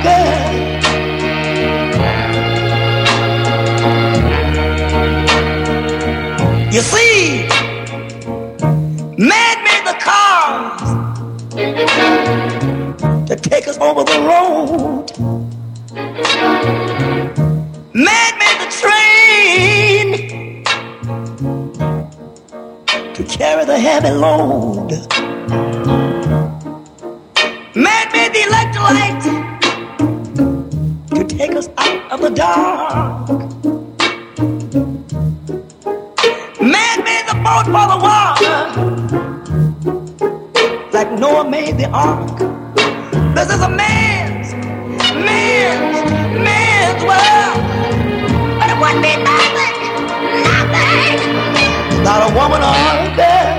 girl. You see, man made the cars to take us over the road. Man made the train to carry the heavy load. Man made the electric light to take us out of the dark. Man made the boat for the water, like Noah made the ark. This is a man's world. But it wouldn't be nothing without a woman or a girl.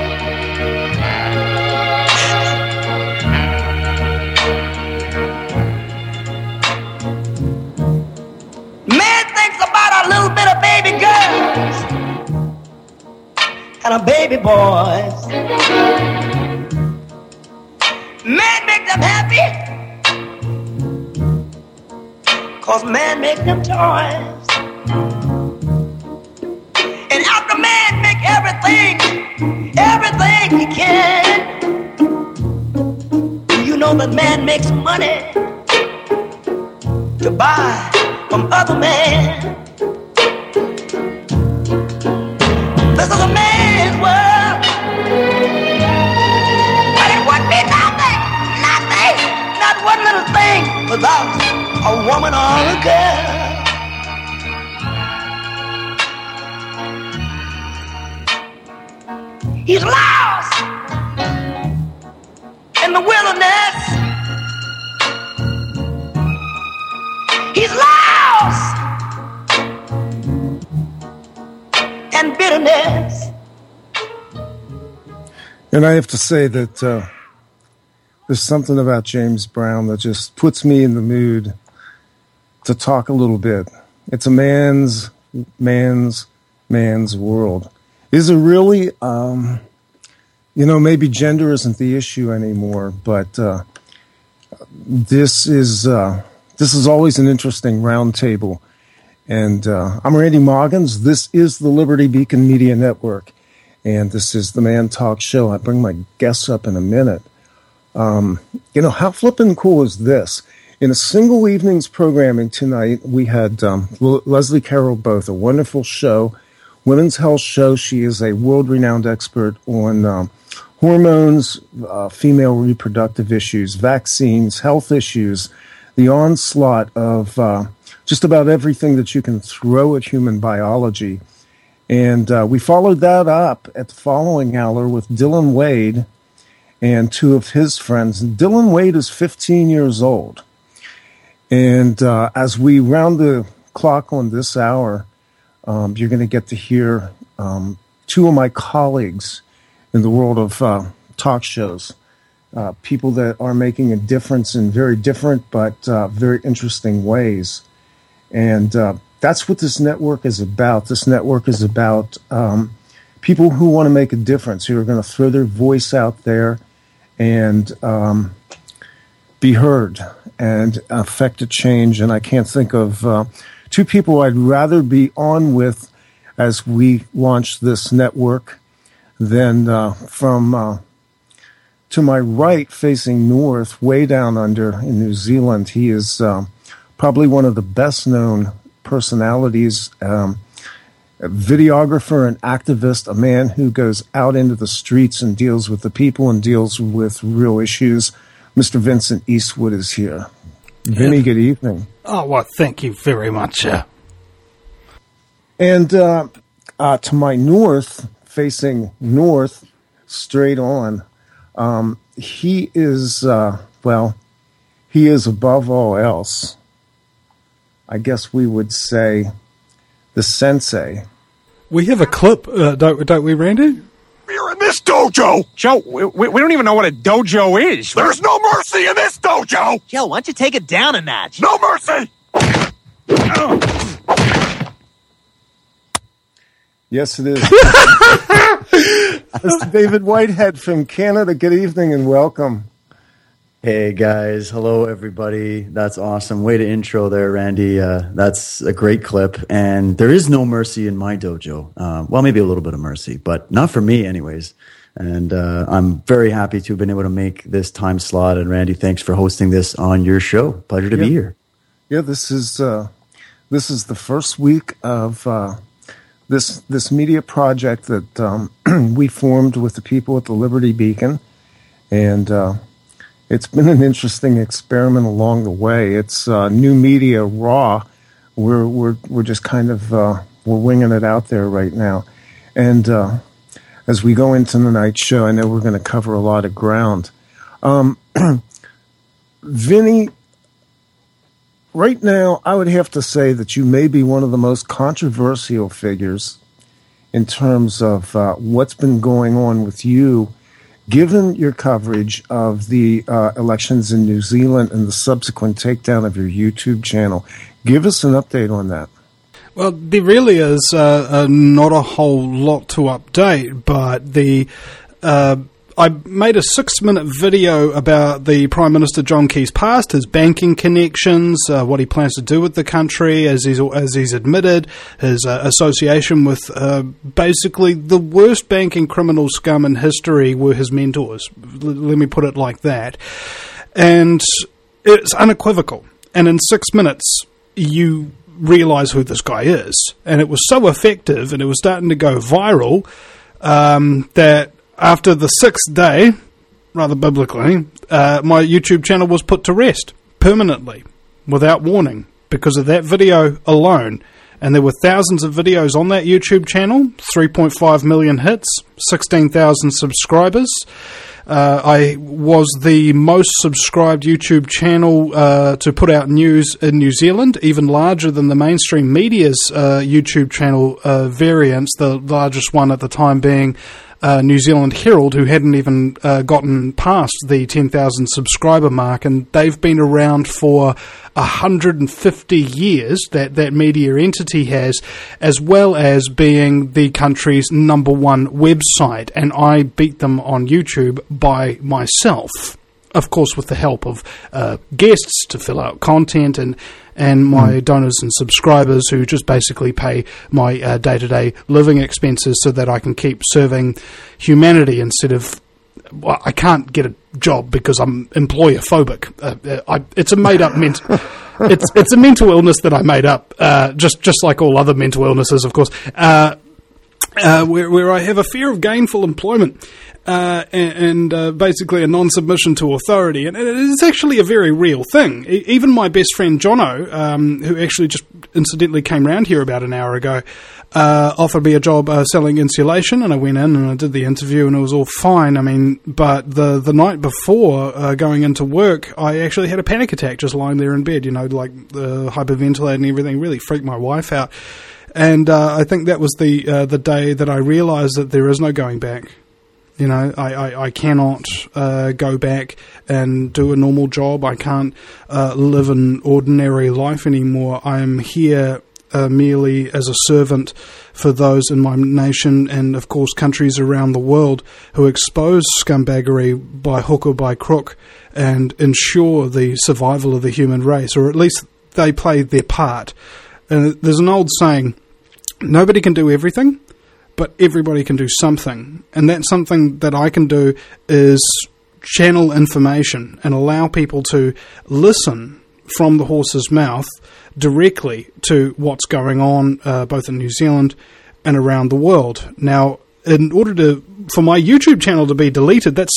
Man thinks about a little bit of baby girls and a baby boys. Man make them happy, 'cause man make them toys. And after man make everything he can, you know that man makes money to buy from other men. This is a man's world, but it wouldn't be nothing, not one little thing without a woman or a girl. He's lost in the wilderness. He's lost in bitterness. And I have to say that there's something about James Brown that just puts me in the mood to talk a little bit. It's a man's world. Is it really, maybe gender isn't the issue anymore, but this is always an interesting round table. And I'm Randy Moggins. This is the Liberty Beacon Media Network. And this is the Man Talk Show. I bring my guests up in a minute. How flippin' cool is this? In a single evening's programming tonight, we had Leslie Carroll Both, a wonderful show, women's health show. She is a world-renowned expert on hormones, female reproductive issues, vaccines, health issues, the onslaught of just about everything that you can throw at human biology. And we followed that up at the following hour with Dylan Wade and two of his friends. Dylan Wade is 15 years old. And as we round the clock on this hour, you're going to get to hear two of my colleagues in the world of talk shows, people that are making a difference in very different but very interesting ways. And that's what this network is about. This network is about people who want to make a difference, who are going to throw their voice out there and be heard and affect a change. And I can't think of two people I'd rather be on with as we launch this network than from to my right, facing north, way down under in New Zealand. He is probably one of the best-known personalities, a videographer and activist, a man who goes out into the streets and deals with the people and deals with real issues. Mr. Vincent Eastwood is here. Vinny, good evening. Oh, well, thank you very much. And to my north, facing north, straight on, he is, he is above all else, I guess we would say, the sensei. We have a clip, don't we, Randy? We're in this dojo! Joe, we don't even know what a dojo is. There's no mercy in this dojo! Joe, why don't you take it down a notch? No mercy! Yes, it is. Mr. David Whitehead from Canada, good evening and welcome. Hey guys, hello everybody. That's awesome. Way to intro there, Randy. That's a great clip. And there is no mercy in my dojo. Well, maybe a little bit of mercy, but not for me anyways. And I'm very happy to have been able to make this time slot. And Randy, thanks for hosting this on your show. Pleasure to be here. Yeah, this is the first week of this media project that we formed with the people at the Liberty Beacon, and it's been an interesting experiment along the way. It's new media raw. We're just kind of we're winging it out there right now, and as we go into tonight's show, I know we're going to cover a lot of ground. Vinny, right now, I would have to say that you may be one of the most controversial figures in terms of what's been going on with you, given your coverage of the elections in New Zealand and the subsequent takedown of your YouTube channel. Give us an update on that. Well, there really is not a whole lot to update, but I made a 6-minute video about the Prime Minister John Key's past, his banking connections, what he plans to do with the country, as he's admitted, his association with basically the worst banking criminal scum in history were his mentors. Let me put it like that. And it's unequivocal. And in 6 minutes, you realise who this guy is. And it was so effective, and it was starting to go viral, that after the 6th day, rather biblically, my YouTube channel was put to rest permanently, without warning, because of that video alone. And there were thousands of videos on that YouTube channel, 3.5 million hits, 16,000 subscribers. I was the most subscribed YouTube channel to put out news in New Zealand, even larger than the mainstream media's YouTube channel variants, the largest one at the time being New Zealand Herald, who hadn't even gotten past the 10,000 subscriber mark, and they've been around for 150 years, that media entity has, as well as being the country's #1 website, and I beat them on YouTube by myself, of course with the help of guests to fill out content, and my donors and subscribers who just basically pay my day-to-day living expenses so that I can keep serving humanity instead of... Well, I can't get a job because I'm employer-phobic. It's a made-up it's a mental illness that I made up, just like all other mental illnesses, of course, where I have a fear of gainful employment. And basically a non-submission to authority. And it is actually a very real thing. Even my best friend Jono, who actually just incidentally came round here about an hour ago, offered me a job selling insulation, and I went in and I did the interview and it was all fine. I mean, but the night before going into work, I actually had a panic attack just lying there in bed, like hyperventilating and everything. Really freaked my wife out. And I think that was the day that I realised that there is no going back. I cannot go back and do a normal job. I can't live an ordinary life anymore. I am here merely as a servant for those in my nation and, of course, countries around the world who expose scumbaggery by hook or by crook and ensure the survival of the human race, or at least they play their part. And there's an old saying, nobody can do everything, but everybody can do something. And that something that I can do is channel information and allow people to listen from the horse's mouth directly to what's going on both in New Zealand and around the world. Now, in order for my YouTube channel to be deleted, that's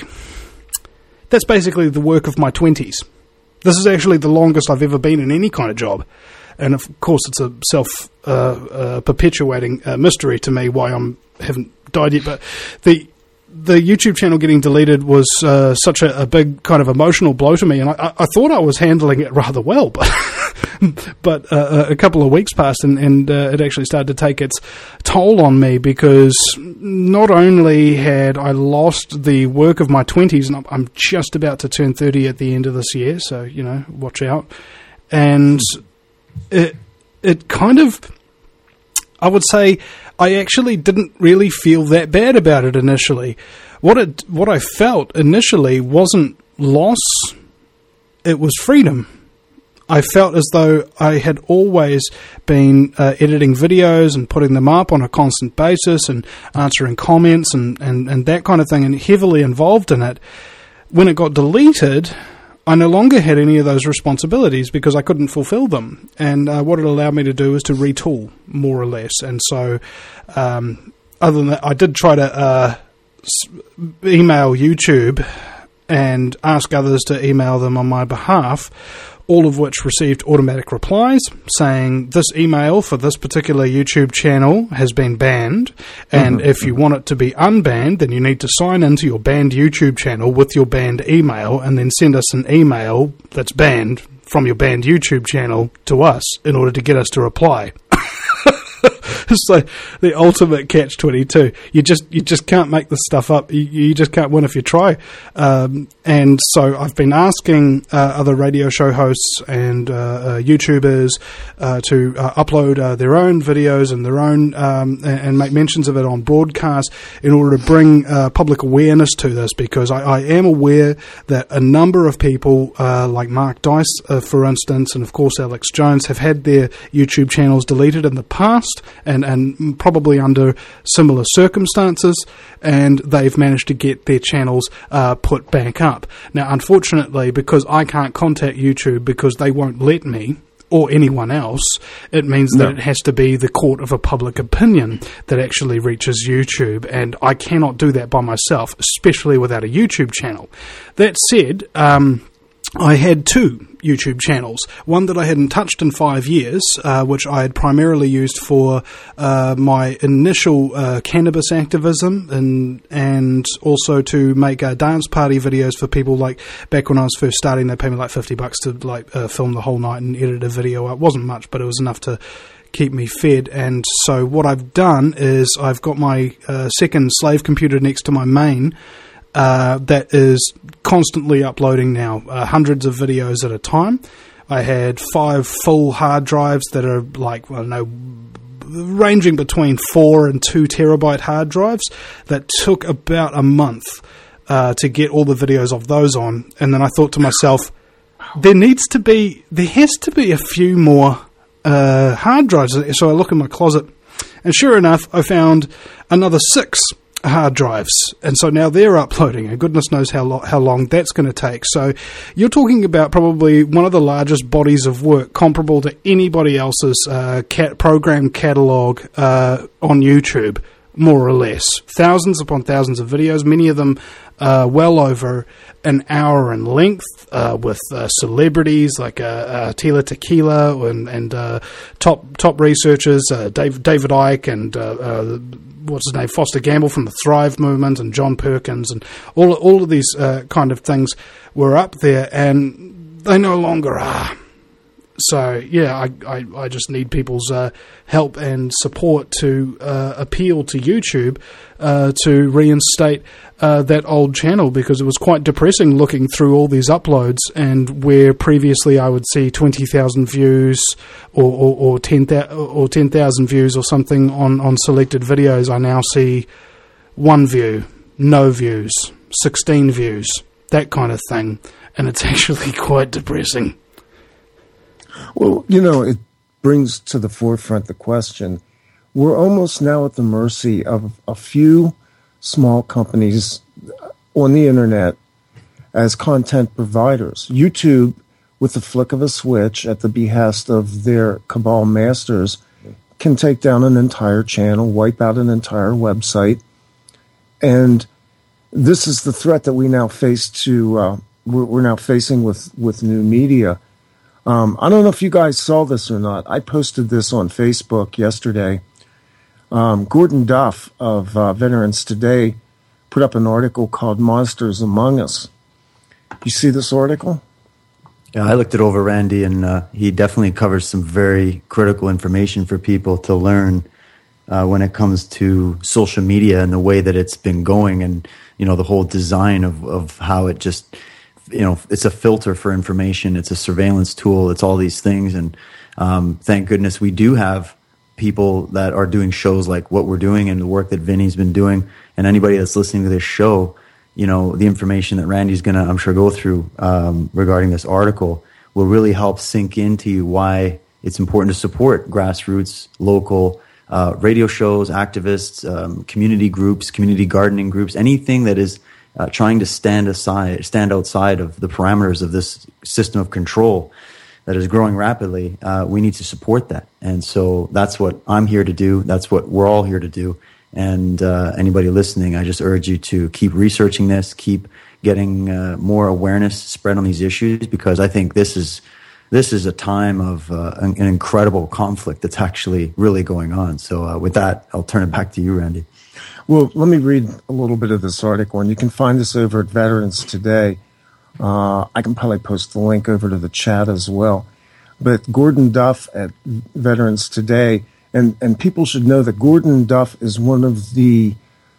basically the work of my 20s. This is actually the longest I've ever been in any kind of job. And of course, it's a self-perpetuating mystery to me why I haven't died yet. But the YouTube channel getting deleted was such a big kind of emotional blow to me, and I thought I was handling it rather well, but but a couple of weeks passed, and it actually started to take its toll on me, because not only had I lost the work of my 20s, and I'm just about to turn 30 at the end of this year, so watch out, and it kind of, I would say, I actually didn't really feel that bad about it initially. What I felt initially wasn't loss, it was freedom. I felt as though I had always been editing videos and putting them up on a constant basis and answering comments and that kind of thing, and heavily involved in it. When it got deleted, I no longer had any of those responsibilities because I couldn't fulfill them. And what it allowed me to do is to retool, more or less. And so, other than that, I did try to email YouTube and ask others to email them on my behalf, all of which received automatic replies saying this email for this particular YouTube channel has been banned, and if you want it to be unbanned, then you need to sign into your banned YouTube channel with your banned email and then send us an email that's banned from your banned YouTube channel to us in order to get us to reply. It's like the ultimate catch-22. You just can't make this stuff up. You just can't win if you try. And so I've been asking other radio show hosts and YouTubers to upload their own videos and their own and make mentions of it on broadcast in order to bring public awareness to this, because I am aware that a number of people like Mark Dice, for instance, and of course Alex Jones, have had their YouTube channels deleted in the past and probably under similar circumstances, and they've managed to get their channels put back up. Now, unfortunately, because I can't contact YouTube because they won't let me, or anyone else, it means that it has to be the court of a public opinion that actually reaches YouTube, and I cannot do that by myself, especially without a YouTube channel. That said, I had two YouTube channels, one that I hadn't touched in 5 years, which I had primarily used for my initial cannabis activism and also to make dance party videos for people. Like back when I was first starting, they paid me like $50 to film the whole night and edit a video. It wasn't much, but it was enough to keep me fed. And so what I've done is I've got my second slave computer next to my main, that is constantly uploading now, hundreds of videos at a time. I had 5 full hard drives that are like, I don't know, ranging between 4 and 2 terabyte hard drives that took about a month to get all the videos of those on. And then I thought to myself, there has to be a few more hard drives. So I look in my closet, and sure enough, I found another 6 hard drives, and so now they're uploading, and goodness knows how long that's going to take. So you're talking about probably one of the largest bodies of work comparable to anybody else's program catalog on YouTube, more or less. Thousands upon thousands of videos, many of them well over an hour in length, with celebrities like Tila Tequila and top researchers, David Icke and what's his name, Foster Gamble from the Thrive Movement, and John Perkins, and all of these kind of things were up there, and they no longer are. So yeah, I just need people's help and support to appeal to YouTube to reinstate that old channel, because it was quite depressing looking through all these uploads, and where previously I would see 20,000 views or 10,000 views or something on selected videos, I now see 1 view, no views, 16 views, that kind of thing, and it's actually quite depressing. Well, it brings to the forefront the question, we're almost now at the mercy of a few small companies on the internet as content providers. YouTube, with the flick of a switch at the behest of their cabal masters, can take down an entire channel, wipe out an entire website. And this is the threat that we now face we're now facing with new media. I don't know if you guys saw this or not. I posted this on Facebook yesterday. Gordon Duff of Veterans Today put up an article called Monsters Among Us. You see this article? Yeah, I looked it over, Randy, and he definitely covers some very critical information for people to learn when it comes to social media and the way that it's been going, and the whole design of how it just, it's a filter for information, it's a surveillance tool, it's all these things. And thank goodness we do have people that are doing shows like what we're doing and the work that Vinny's been doing. And anybody that's listening to this show, the information that Randy's going to, I'm sure, go through regarding this article will really help sink into you why it's important to support grassroots, local radio shows, activists, community groups, community gardening groups, anything that is trying to stand outside of the parameters of this system of control that is growing rapidly. We need to support that. And so that's what I'm here to do. That's what we're all here to do. And anybody listening, I just urge you to keep researching this, keep getting more awareness spread on these issues, because I think this is a time of an incredible conflict that's actually really going on. So with that, I'll turn it back to you, Randy. Well, let me read a little bit of this article, and you can find this over at Veterans Today. I can probably post the link over to the chat as well. But Gordon Duff at Veterans Today, and people should know that Gordon Duff is one of the,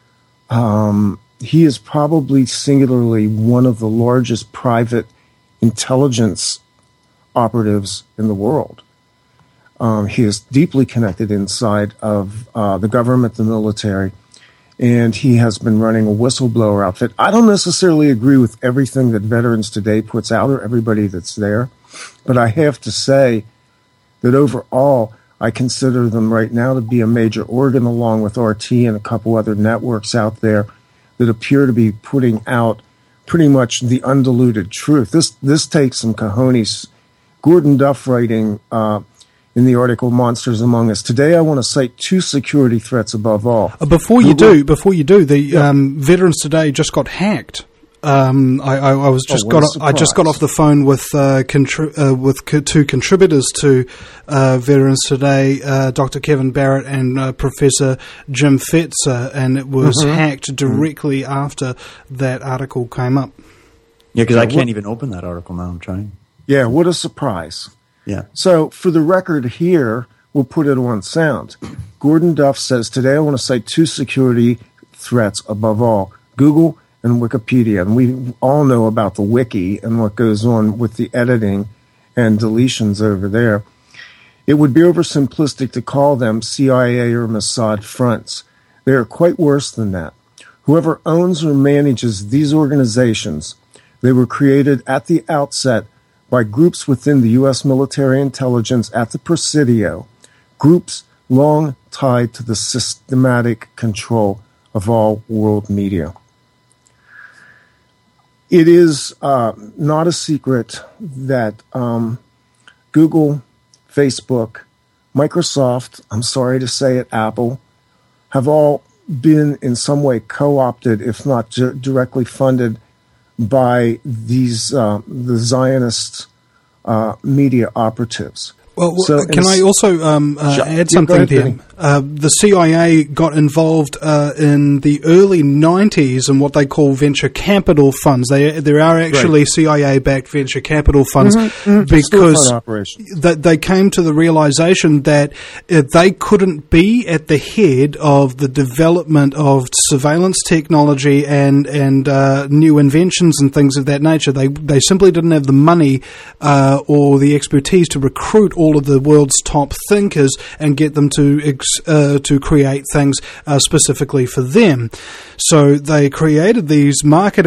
he is probably singularly one of the largest private intelligence operatives in the world. He is deeply connected inside of the government, the military, and he has been running a whistleblower outfit. I don't necessarily agree with everything that Veterans Today puts out or everybody that's there, but I have to say that overall, I consider them right now to be a major organ, along with RT and a couple other networks out there that appear to be putting out pretty much the undiluted truth. This takes some cojones. Gordon Duff writing in the article "Monsters Among Us" today. I want to cite 2 security threats above all. Before you do, the Veterans Today just got hacked. I just got off the phone with 2 contributors to Veterans Today, Dr. Kevin Barrett and Professor Jim Fetzer, and it was hacked directly after that article came up. Yeah, because I can't even open that article now. I'm trying. Yeah, what a surprise. Yeah. So for the record here, we'll put it on sound. Gordon Duff says, today I want to cite 2 security threats above all, Google and Wikipedia. And we all know about the wiki and what goes on with the editing and deletions over there. It would be oversimplistic to call them CIA or Mossad fronts. They are quite worse than that. Whoever owns or manages these organizations, they were created at the outset by groups within the U.S. military intelligence at the Presidio, groups long tied to the systematic control of all world media. It is not a secret that Google, Facebook, Microsoft, I'm sorry to say it, Apple, have all been in some way co-opted, if not directly funded, by these the Zionist media operatives. Well, can I also add something there? The CIA got involved in the early 90s in what they call venture capital funds. There are actually CIA-backed venture capital funds because they came to the realization that they couldn't be at the head of the development of surveillance technology and new inventions and things of that nature. They simply didn't have the money or the expertise to recruit all of the world's top thinkers and get them to create things specifically for them. So they created these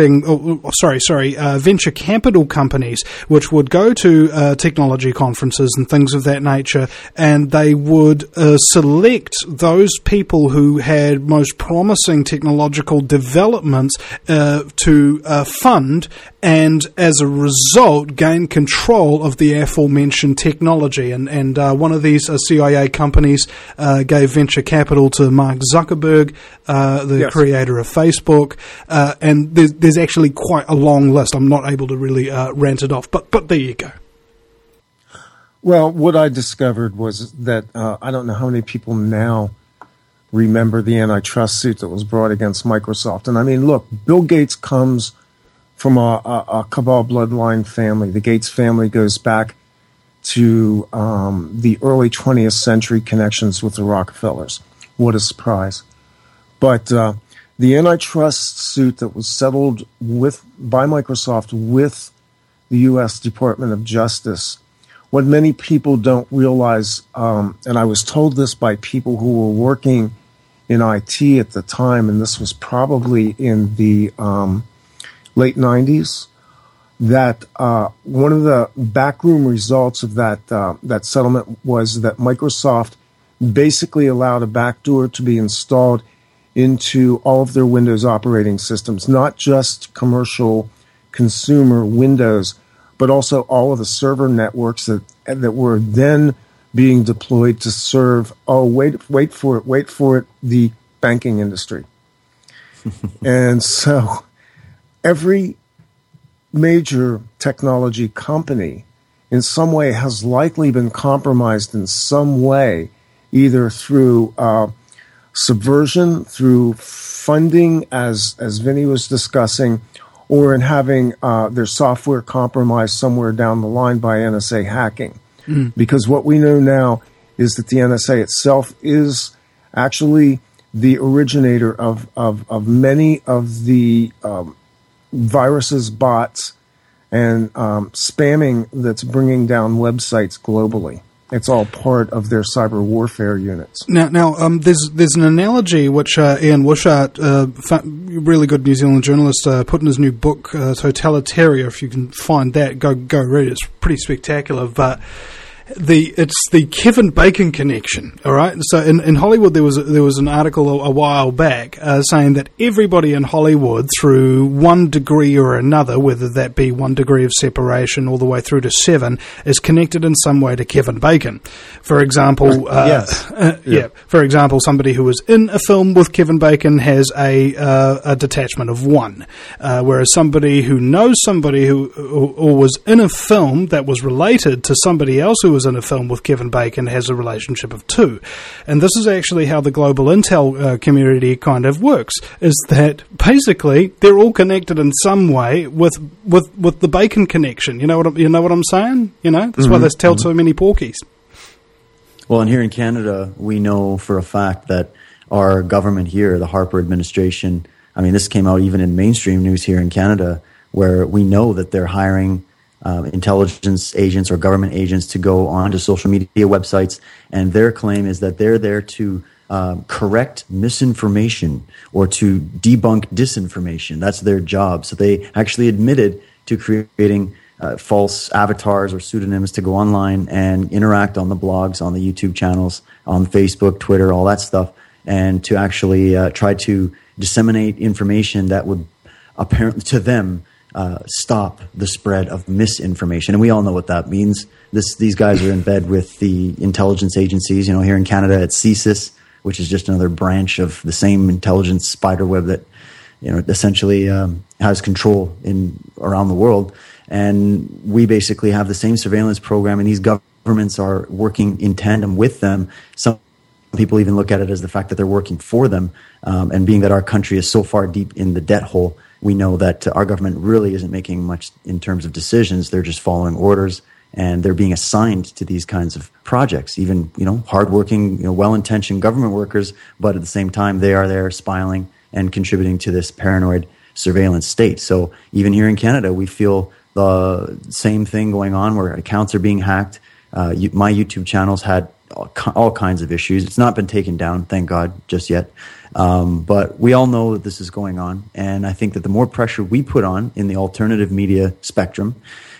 venture capital companies which would go to technology conferences and things of that nature, and they would select those people who had most promising technological developments to fund, and as a result gain control of the aforementioned technology. And one of these CIA companies gave venture capital to Mark Zuckerberg, the creator of Facebook, and there's actually quite a long list. I'm not able to really rant it off, but there you go. Well, what I discovered was that I don't know how many people now remember the antitrust suit that was brought against Microsoft. And I mean, look, Bill Gates comes from a cabal bloodline family. The Gates family goes back to the early 20th century connections with the Rockefellers. What a surprise. But the antitrust suit that was settled by Microsoft with the U.S. Department of Justice, what many people don't realize, and I was told this by people who were working in IT at the time, and this was probably in the late 90s, that one of the backroom results of that settlement was that Microsoft basically allowed a backdoor to be installed into all of their Windows operating systems, not just commercial consumer Windows, but also all of the server networks that were then being deployed to serve, wait for it, the banking industry. And so every major technology company in some way has likely been compromised in some way, either through subversion, through funding, as Vinny was discussing, or in having their software compromised somewhere down the line by NSA hacking. Because what we know now is that the NSA itself is actually the originator of many of the viruses, bots, and spamming that's bringing down websites globally. It's all part of their cyber warfare units. Now, there's an analogy which Ian Wishart, really good New Zealand journalist, put in his new book, Totalitaria. If you can find that, go read it. It's pretty spectacular. But it's the Kevin Bacon connection. All right. So in Hollywood, there was an article a while back saying that everybody in Hollywood, through one degree or another, whether that be 1 degree of separation all the way through to 7, is connected in some way to Kevin Bacon. For example, For example, somebody who was in a film with Kevin Bacon has a detachment of 1, whereas somebody who knows somebody who or was in a film that was related to somebody else who was in a film with Kevin Bacon has a relationship of 2. And this is actually how the global intel community kind of works, is that basically they're all connected in some way with the Bacon connection. You know what I'm saying? That's why they tell so many porkies. Well, and here in Canada, we know for a fact that our government here, the Harper administration, I mean, this came out even in mainstream news here in Canada, where we know that they're hiring intelligence agents or government agents to go onto social media websites, and their claim is that they're there to correct misinformation or to debunk disinformation. That's their job. So they actually admitted to creating false avatars or pseudonyms to go online and interact on the blogs, on the YouTube channels, on Facebook, Twitter, all that stuff, and to actually try to disseminate information that would apparently to them stop the spread of misinformation. And we all know what that means. These guys are in bed with the intelligence agencies. Here in Canada, it's CSIS, which is just another branch of the same intelligence spiderweb that, essentially has control around the world. And we basically have the same surveillance program, and these governments are working in tandem with them. Some people even look at it as the fact that they're working for them. And being that our country is so far deep in the debt hole, we know that our government really isn't making much in terms of decisions. They're just following orders, and they're being assigned to these kinds of projects. Even, hardworking, well-intentioned government workers, but at the same time, they are there spying and contributing to this paranoid surveillance state. So even here in Canada, we feel the same thing going on where accounts are being hacked. My YouTube channels had all kinds of issues. It's not been taken down, thank God, just yet. But we all know that this is going on, and I think that the more pressure we put on in the alternative media spectrum,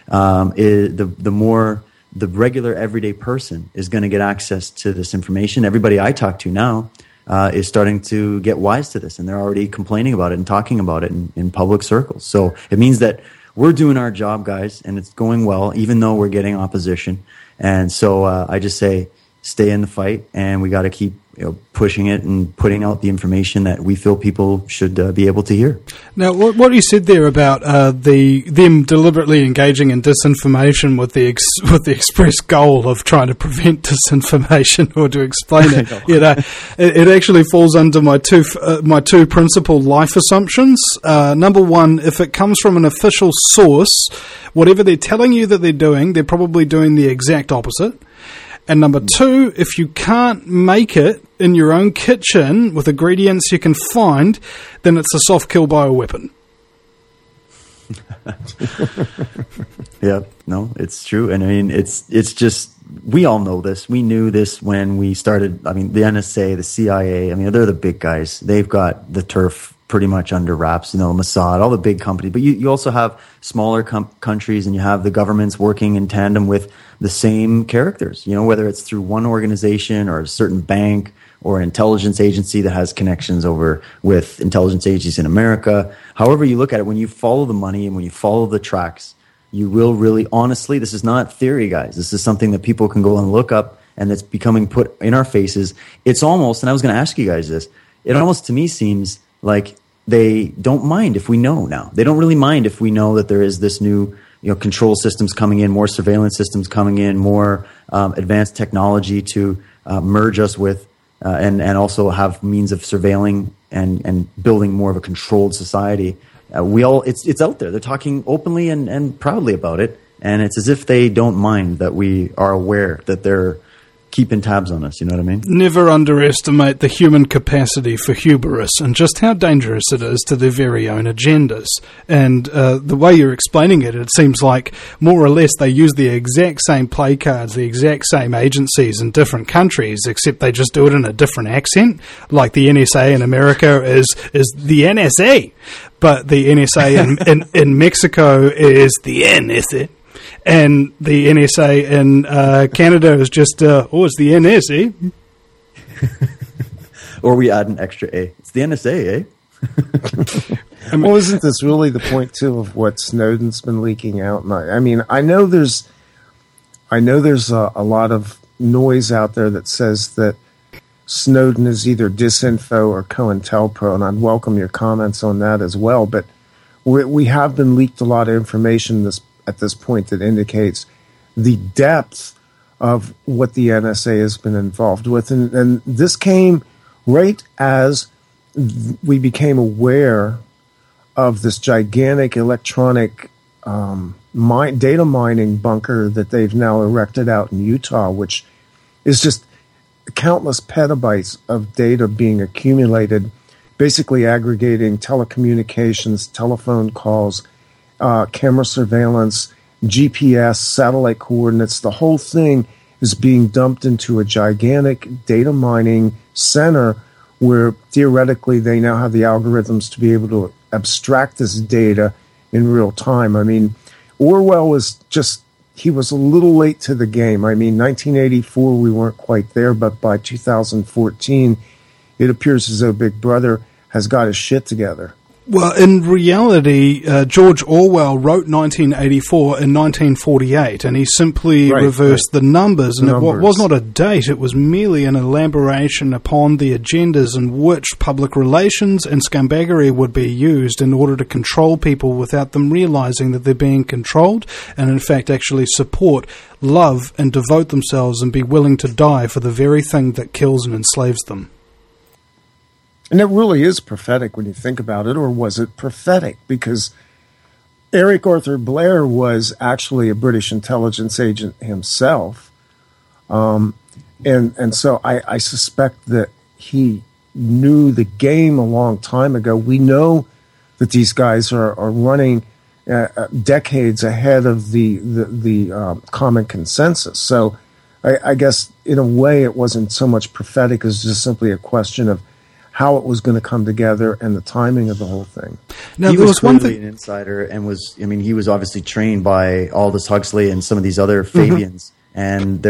the more the regular everyday person is going to get access to this information. Everybody I talk to now is starting to get wise to this, and they're already complaining about it and talking about it in public circles. So it means that we're doing our job, guys, and it's going well, even though we're getting opposition. And so I just say, stay in the fight, and we got to keep pushing it and putting out the information that we feel people should be able to hear. Now, what you said there about them deliberately engaging in disinformation with the express goal of trying to prevent disinformation or to explain it, it actually falls under my two principal life assumptions. Number one, if it comes from an official source, whatever they're telling you that they're doing, they're probably doing the exact opposite. And number two, if you can't make it in your own kitchen with ingredients you can find, then it's a soft kill by a weapon. Yeah, no, it's true. And I mean, it's just, we all know this. We knew this when we started. I mean, the NSA, the CIA, I mean, they're the big guys. They've got the turf pretty much under wraps, Mossad, all the big companies. But you also have smaller countries, and you have the governments working in tandem with the same characters, whether it's through one organization or a certain bank or an intelligence agency that has connections over with intelligence agencies in America. However you look at it, when you follow the money and when you follow the tracks, you will really, honestly, this is not theory, guys. This is something that people can go and look up, and that's becoming put in our faces. It's almost, and I was going to ask you guys this, it almost to me seems like they don't mind if we know now. They don't really mind if we know that there is this new, control systems coming in, more surveillance systems coming in, more advanced technology to merge us with, and also have means of surveilling and building more of a controlled society. It's out there. They're talking openly and proudly about it, and it's as if they don't mind that we are aware that they're keeping tabs on us, you know what I mean? Never underestimate the human capacity for hubris and just how dangerous it is to their very own agendas. And the way you're explaining it, it seems like more or less they use the exact same play cards, the exact same agencies in different countries, except they just do it in a different accent. Like the NSA in America is the NSA, but the NSA in Mexico is the NSA. And the NSA in Canada is just, it's the NSA. Or we add an extra A. It's the NSA, eh? Well, isn't this really the point, too, of what Snowden's been leaking out? And I know there's a lot of noise out there that says that Snowden is either disinfo or COINTELPRO, and I'd welcome your comments on that as well. But we have been leaked a lot of information at this point that indicates the depth of what the NSA has been involved with. And this came right as we became aware of this gigantic electronic data mining bunker that they've now erected out in Utah, which is just countless petabytes of data being accumulated, basically aggregating telecommunications, telephone calls, camera surveillance, GPS, satellite coordinates. The whole thing is being dumped into a gigantic data mining center where theoretically they now have the algorithms to be able to abstract this data in real time. I mean, Orwell he was a little late to the game. I mean, 1984, we weren't quite there, but by 2014, it appears as though Big Brother has got his shit together. Well, in reality, George Orwell wrote 1984 in 1948, and he simply reversed the numbers. And it was not a date, it was merely an elaboration upon the agendas in which public relations and scumbaggery would be used in order to control people without them realizing that they're being controlled, and in fact actually support, love, and devote themselves and be willing to die for the very thing that kills and enslaves them. And it really is prophetic when you think about it, or was it prophetic? Because Eric Arthur Blair was actually a British intelligence agent himself. And so I suspect that he knew the game a long time ago. We know that these guys are running decades ahead of the common consensus. So I guess in a way it wasn't so much prophetic as just simply a question of how it was going to come together and the timing of the whole thing. Now, he was clearly an insider and he was obviously trained by Aldous Huxley and some of these other Fabians. And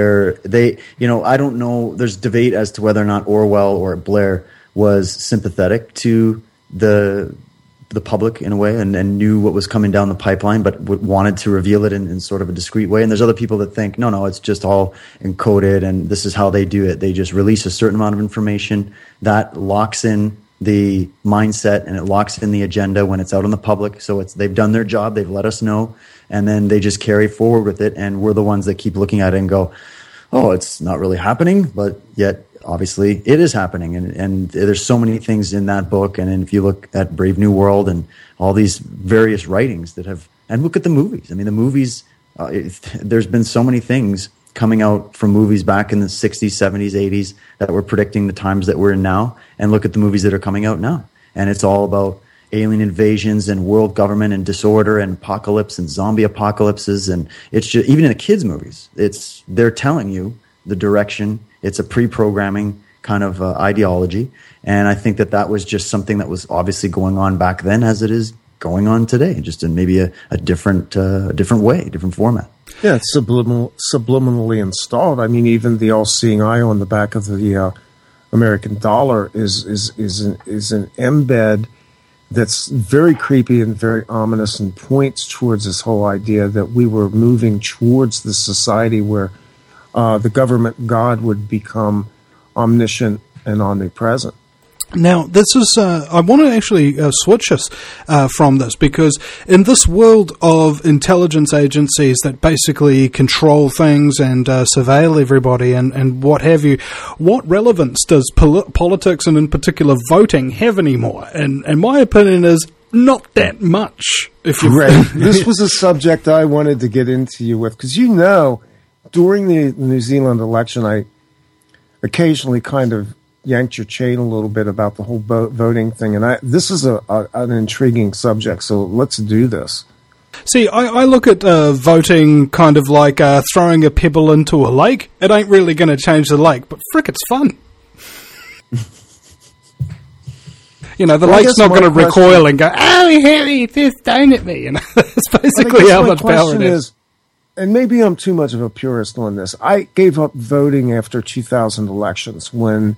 I don't know, there's debate as to whether or not Orwell or Blair was sympathetic to the public in a way and knew what was coming down the pipeline, but wanted to reveal it in sort of a discreet way. And there's other people that think, no, it's just all encoded and this is how they do it. They just release a certain amount of information that locks in the mindset and it locks in the agenda when it's out in the public. So they've done their job. They've let us know. And then they just carry forward with it. And we're the ones that keep looking at it and go, oh, it's not really happening, but yet obviously it is happening. And there's so many things in that book. And if you look at Brave New World and all these various writings and look at the movies. I mean, the movies, there's been so many things coming out from movies back in the 60s, 70s, 80s that were predicting the times that we're in now. And look at the movies that are coming out now. And it's all about alien invasions and world government and disorder and apocalypse and zombie apocalypses. And it's just, even in the kids' movies, they're telling you the direction. It's a pre-programming. kind of ideology. And I think that was just something that was obviously going on back then, as it is going on today, just in maybe a different way, different format. Yeah, it's subliminally installed. I mean, even the all-seeing eye on the back of the American dollar is an embed that's very creepy and very ominous, and points towards this whole idea that we were moving towards the society where the government God would become omniscient and omnipresent. Now, this is, I want to actually switch us from this, because in this world of intelligence agencies that basically control things and surveil everybody and what have you, what relevance does politics and in particular voting have anymore? And my opinion is not that much. Right. This was a subject I wanted to get into you with, because during the New Zealand election, I occasionally kind of yanked your chain a little bit about the whole voting thing, and this is an intriguing subject, so let's do this. See, I look at voting kind of like throwing a pebble into a lake. It ain't really going to change the lake, but frick, it's fun. The lake's not going to recoil and go, "Oh, Harry, they're throwing at me." That's basically how much power it is. And maybe I'm too much of a purist on this. I gave up voting after 2000 elections when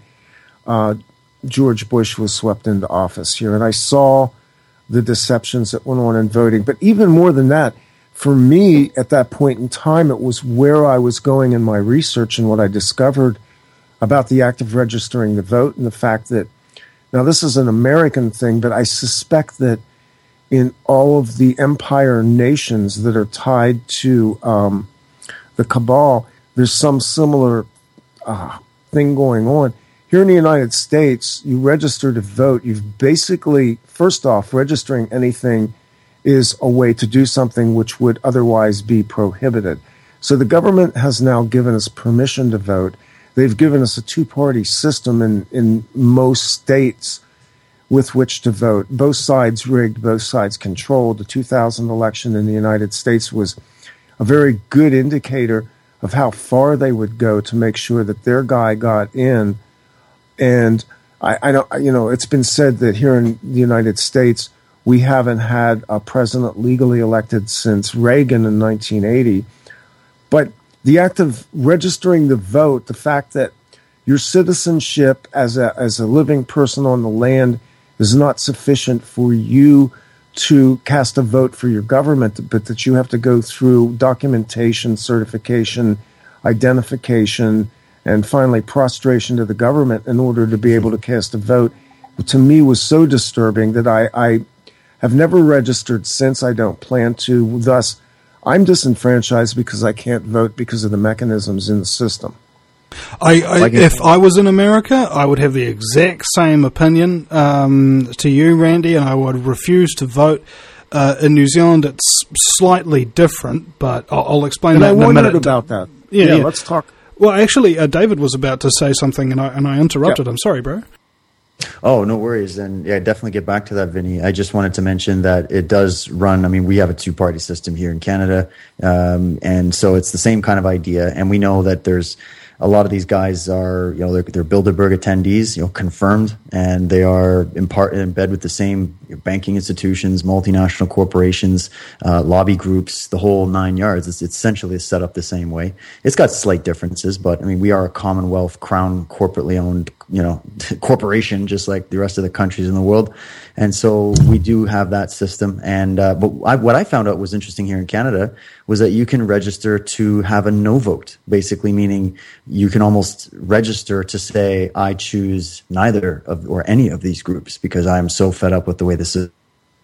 George Bush was swept into office here, and I saw the deceptions that went on in voting. But even more than that, for me, at that point in time, it was where I was going in my research and what I discovered about the act of registering the vote, and the fact that, now this is an American thing, but I suspect that in all of the empire nations that are tied to the cabal, there's some similar thing going on. Here in the United States, you register to vote. You've basically, first off, registering anything is a way to do something which would otherwise be prohibited. So the government has now given us permission to vote. They've given us a two-party system in most states with which to vote. Both sides rigged, both sides controlled. The 2000 election in the United States was a very good indicator of how far they would go to make sure that their guy got in. And I don't, it's been said that here in the United States, we haven't had a president legally elected since Reagan in 1980. But the act of registering the vote, the fact that your citizenship as a living person on the land is not sufficient for you to cast a vote for your government, but that you have to go through documentation, certification, identification, and finally prostration to the government in order to be able to cast a vote, to me was so disturbing that I have never registered since. I don't plan to. Thus, I'm disenfranchised because I can't vote because of the mechanisms in the system. If I was in America, I would have the exact same opinion to you, Randy, and I would refuse to vote. In New Zealand, it's slightly different, but I'll explain that in a minute. I wondered about that. Yeah, let's talk. Well, actually, David was about to say something, and I interrupted him. Sorry, bro. Oh, no worries. And yeah, definitely get back to that, Vinny. I just wanted to mention that it does run. I mean, we have a two-party system here in Canada, and so it's the same kind of idea. And we know that there's a lot of these guys are, they're Bilderberg attendees, confirmed, and they are in bed with the same banking institutions, multinational corporations, lobby groups, the whole 9 yards. It's essentially set up the same way. It's got slight differences, but I mean, we are a Commonwealth, Crown, corporately owned, corporation, just like the rest of the countries in the world. And so we do have that system. And but what I found out was interesting here in Canada was that you can register to have a no vote, basically meaning you can almost register to say, I choose neither of or any of these groups because I'm so fed up with the way this is.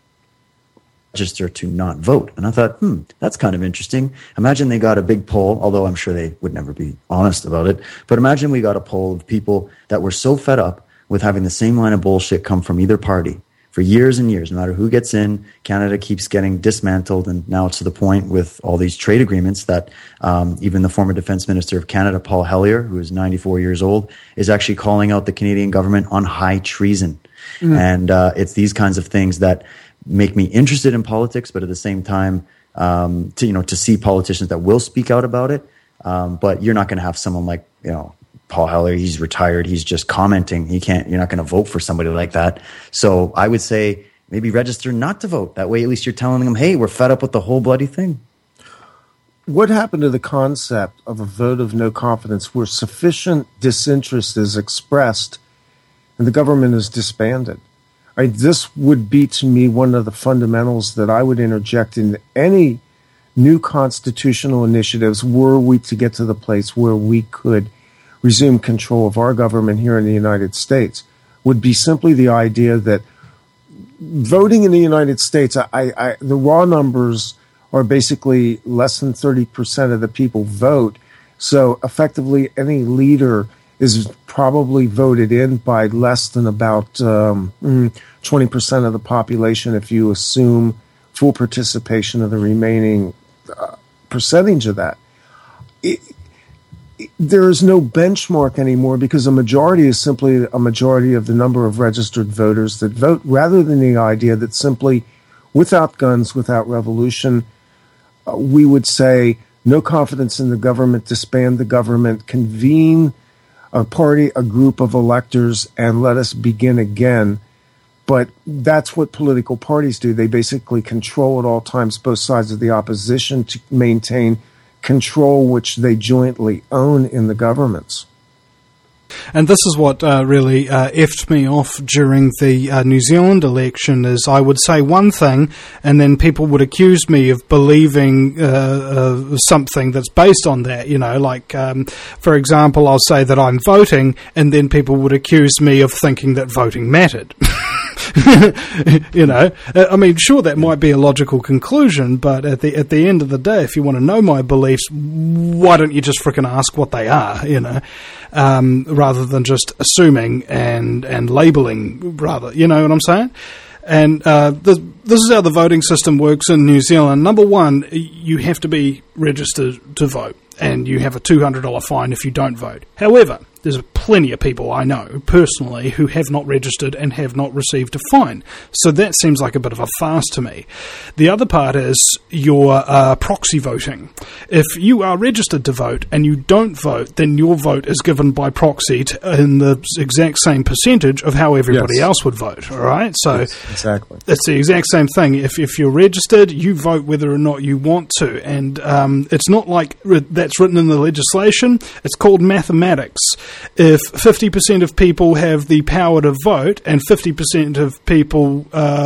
Register to not vote. And I thought, that's kind of interesting. Imagine they got a big poll, although I'm sure they would never be honest about it. But imagine we got a poll of people that were so fed up with having the same line of bullshit come from either party for years and years. No matter who gets in, Canada keeps getting dismantled. And now it's to the point with all these trade agreements that even the former Defense Minister of Canada, Paul Hellyer, who is 94 years old, is actually calling out the Canadian government on high treason. And it's these kinds of things that make me interested in politics, but at the same time, to see politicians that will speak out about it. But you're not going to have someone like, Paul Heller, he's retired. He's just commenting. You're not going to vote for somebody like that. So I would say maybe register not to vote. That way, at least you're telling them, hey, we're fed up with the whole bloody thing. What happened to the concept of a vote of no confidence where sufficient disinterest is expressed and the government is disbanded? This would be, to me, one of the fundamentals that I would interject in any new constitutional initiatives were we to get to the place where we could resume control of our government here in the United States, would be simply the idea that voting in the United States, the raw numbers are basically less than 30% of the people vote. So effectively, any leader is probably voted in by less than about 20% of the population if you assume full participation of the remaining percentage of that. There is no benchmark anymore because a majority is simply a majority of the number of registered voters that vote, rather than the idea that simply without guns, without revolution, we would say no confidence in the government, disband the government, convene a party, a group of electors, and let us begin again. But that's what political parties do. They basically control at all times both sides of the opposition to maintain control which they jointly own in the governments. And this is what really effed me off during the New Zealand election, is I would say one thing and then people would accuse me of believing something that's based on that. Like, for example, I'll say that I'm voting and then people would accuse me of thinking that voting mattered. I mean, sure, that might be a logical conclusion, but at the end of the day, if you want to know my beliefs, why don't you just frickin' ask what they are, rather than just assuming and labeling, rather, you know what I'm saying? And this is how the voting system works in New Zealand. Number one, you have to be registered to vote, and you have a $200 fine if you don't vote. However, there's plenty of people I know personally who have not registered and have not received a fine. So that seems like a bit of a farce to me. The other part is your proxy voting. If you are registered to vote and you don't vote, then your vote is given by proxy in the exact same percentage of how everybody else would vote. All right? So yes, exactly. It's the exact same thing. If you're registered, you vote whether or not you want to. And it's not like that's written in the legislation. It's called mathematics. If 50% of people have the power to vote and 50% of people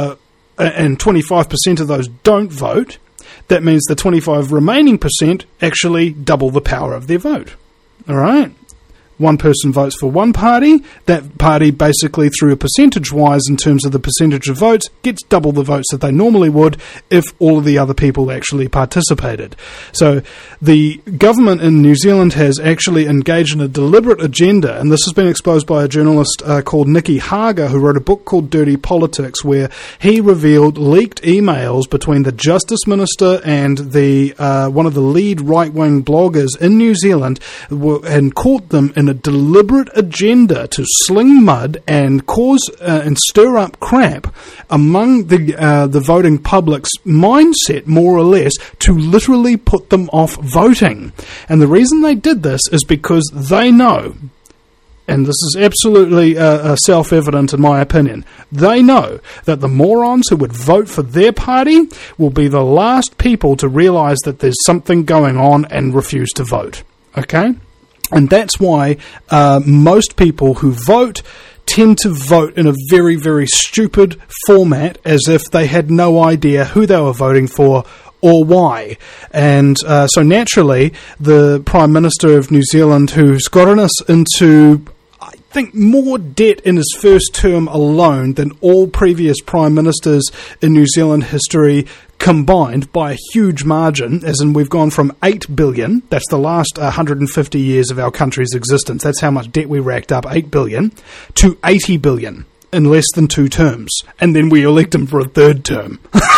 and 25% of those don't vote, that means the 25 remaining percent actually double the power of their vote. All right? One person votes for one party, that party basically, through a percentage-wise in terms of the percentage of votes, gets double the votes that they normally would if all of the other people actually participated. So the government in New Zealand has actually engaged in a deliberate agenda, and this has been exposed by a journalist called Nicky Hager, who wrote a book called Dirty Politics, where he revealed leaked emails between the Justice Minister and the one of the lead right-wing bloggers in New Zealand, and caught them in a deliberate agenda to sling mud and cause and stir up crap among the voting public's mindset, more or less, to literally put them off voting. And the reason they did this is because they know, and this is absolutely self-evident in my opinion, they know that the morons who would vote for their party will be the last people to realise that there's something going on and refuse to vote. Okay? And that's why most people who vote tend to vote in a very, very stupid format, as if they had no idea who they were voting for or why. And so naturally, the Prime Minister of New Zealand, who's gotten us into, I think, more debt in his first term alone than all previous Prime Ministers in New Zealand history combined by a huge margin, as in we've gone from 8 billion, that's the last 150 years of our country's existence, that's how much debt we racked up, 8 billion, to 80 billion in less than 2 terms. And then we elect him for a third term.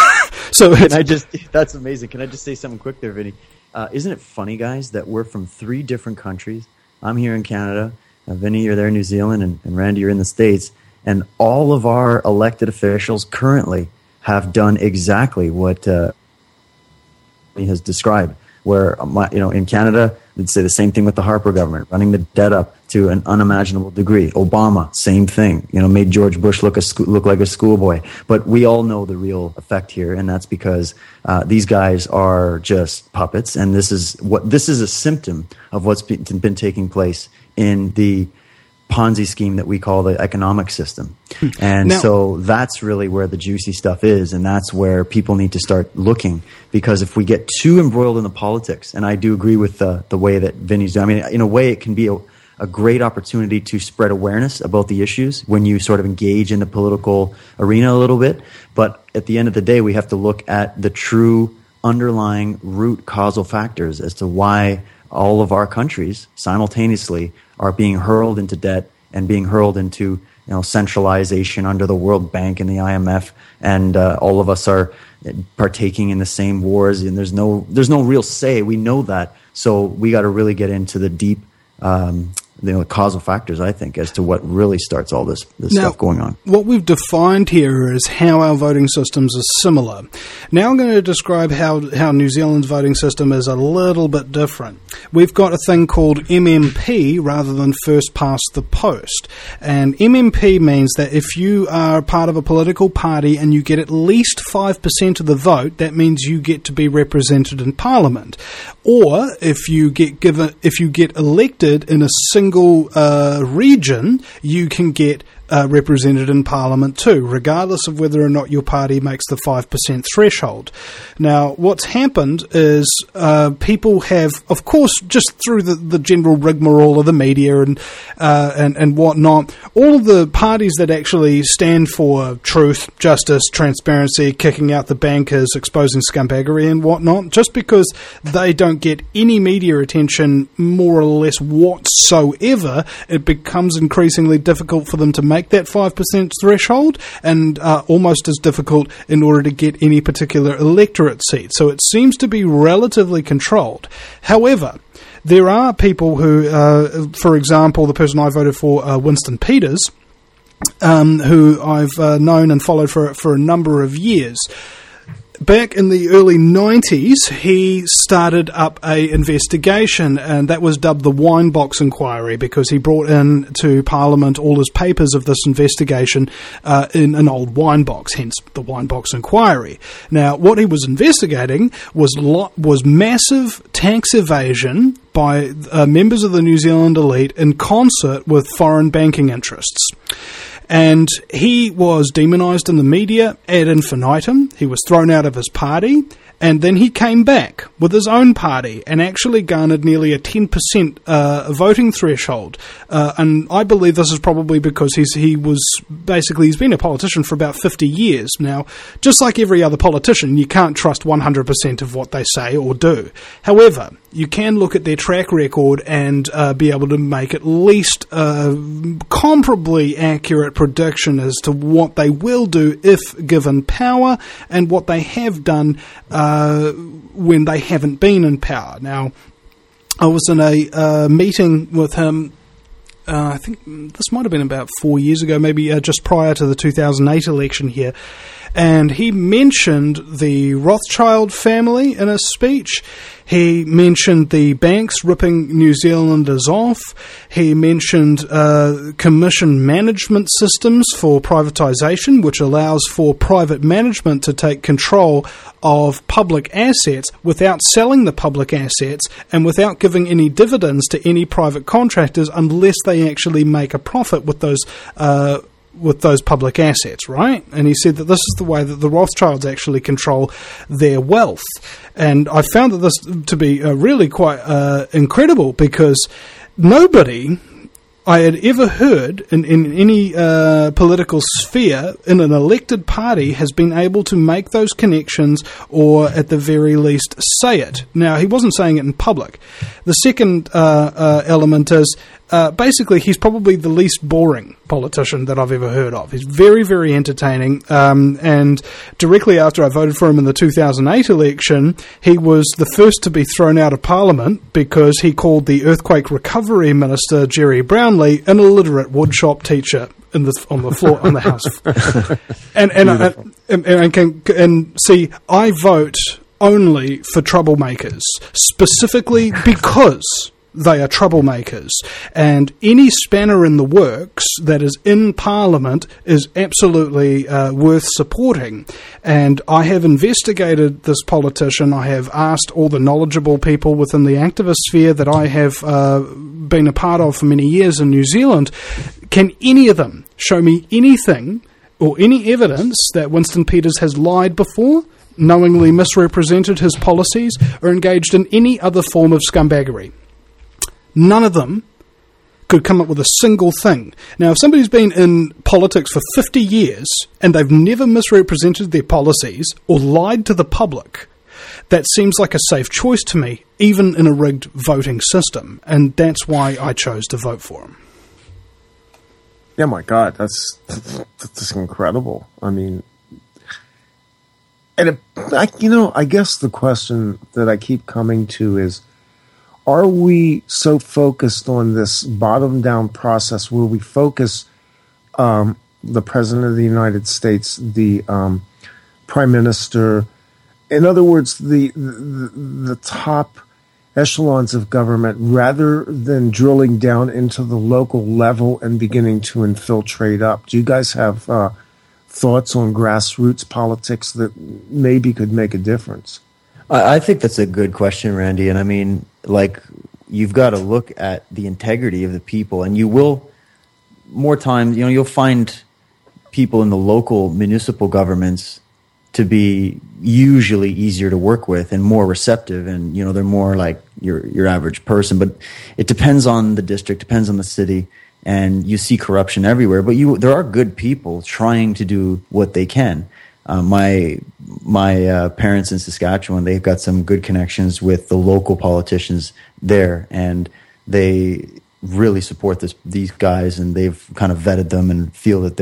So that's amazing. Can I just say something quick there, Vinny? Isn't it funny, guys, that we're from 3 different countries? I'm here in Canada, Vinny, you're there in New Zealand, and Randy, you're in the States, and all of our elected officials currently have done exactly what he has described, where in Canada, they'd say the same thing with the Harper government, running the debt up to an unimaginable degree. Obama, same thing. Made George Bush look like a schoolboy. But we all know the real effect here, and that's because these guys are just puppets. And this is a symptom of what's been taking place in the Ponzi scheme that we call the economic system. And so that's really where the juicy stuff is, and that's where people need to start looking, because if we get too embroiled in the politics, and I do agree with the way that Vinny's doing, I mean, in a way it can be a great opportunity to spread awareness about the issues when you sort of engage in the political arena a little bit, but at the end of the day we have to look at the true underlying root causal factors as to why all of our countries simultaneously are being hurled into debt and being hurled into centralization under the World Bank and the IMF, and all of us are partaking in the same wars, and there's no real say. We know that, so we got to really get into the deep causal factors, I think, as to what really starts all this stuff going on. What we've defined here is how our voting systems are similar. Now I'm going to describe how New Zealand's voting system is a little bit different. We've got a thing called MMP rather than first past the post. And MMP means that if you are part of a political party and you get at least 5% of the vote, that means you get to be represented in Parliament. Or if you get elected in a single region, you can get represented in Parliament too, regardless of whether or not your party makes the 5% threshold. Now, what's happened is people have, of course, just through the general rigmarole of the media and whatnot, all of the parties that actually stand for truth, justice, transparency, kicking out the bankers, exposing scumbaggery and whatnot, just because they don't get any media attention more or less whatsoever, it becomes increasingly difficult for them to make that 5% threshold, and almost as difficult in order to get any particular electorate seat. So it seems to be relatively controlled. However, there are people who, for example, the person I voted for, Winston Peters, who I've known and followed for a number of years. Back in the early 90s, he started up an investigation, and that was dubbed the Winebox Inquiry, because he brought in to Parliament all his papers of this investigation in an old wine box, hence the Winebox Inquiry. Now, what he was investigating was massive tax evasion by members of the New Zealand elite in concert with foreign banking interests. And he was demonised in the media ad infinitum. He was thrown out of his party, and then he came back with his own party and actually garnered nearly a 10% voting threshold. And I believe this is probably because he's been a politician for about 50 years. Now, just like every other politician, you can't trust 100% of what they say or do. However, you can look at their track record and be able to make at least a comparably accurate prediction as to what they will do if given power, and what they have done when they haven't been in power. Now, I was in a meeting with him, I think this might have been about 4 years ago, maybe just prior to the 2008 election here, and he mentioned the Rothschild family in a speech. He mentioned the banks ripping New Zealanders off. He mentioned commission management systems for privatisation, which allows for private management to take control of public assets without selling the public assets and without giving any dividends to any private contractors unless they actually make a profit with those public assets, right? And he said that this is the way that the Rothschilds actually control their wealth. And I found that this to be really quite incredible, because nobody I had ever heard in any political sphere in an elected party has been able to make those connections, or at the very least say it. Now, he wasn't saying it in public. The second element is basically he's probably the least boring politician that I've ever heard of. He's very, very entertaining, and directly after I voted for him in the 2008 election, he was the first to be thrown out of Parliament because he called the Earthquake Recovery Minister, Jerry Brownlee, an illiterate woodshop teacher on the floor on the House. and see, I vote only for troublemakers, specifically because They are troublemakers. And any spanner in the works that is in Parliament is absolutely worth supporting. And I have investigated this politician. I have asked all the knowledgeable people within the activist sphere that I have been a part of for many years in New Zealand. Can any of them show me anything or any evidence that Winston Peters has lied before, knowingly misrepresented his policies, or engaged in any other form of scumbaggery? None of them could come up with a single thing. Now, if somebody's been in politics for 50 years and they've never misrepresented their policies or lied to the public, that seems like a safe choice to me, even in a rigged voting system. And that's why I chose to vote for him. Yeah, my God, that's incredible. I mean, and I guess the question that I keep coming to is, are we so focused on this bottom-down process where we focus the President of the United States, the Prime Minister, in other words, the top echelons of government, rather than drilling down into the local level and beginning to infiltrate up? Do you guys have thoughts on grassroots politics that maybe could make a difference? I think that's a good question, Randy. And I mean, like, you've got to look at the integrity of the people, and you will more times, you'll find people in the local municipal governments to be usually easier to work with and more receptive, and they're more like your average person. But it depends on the district, depends on the city, and you see corruption everywhere. But there are good people trying to do what they can. My parents in Saskatchewan, they've got some good connections with the local politicians there, and they really support these guys, and they've kind of vetted them and feel that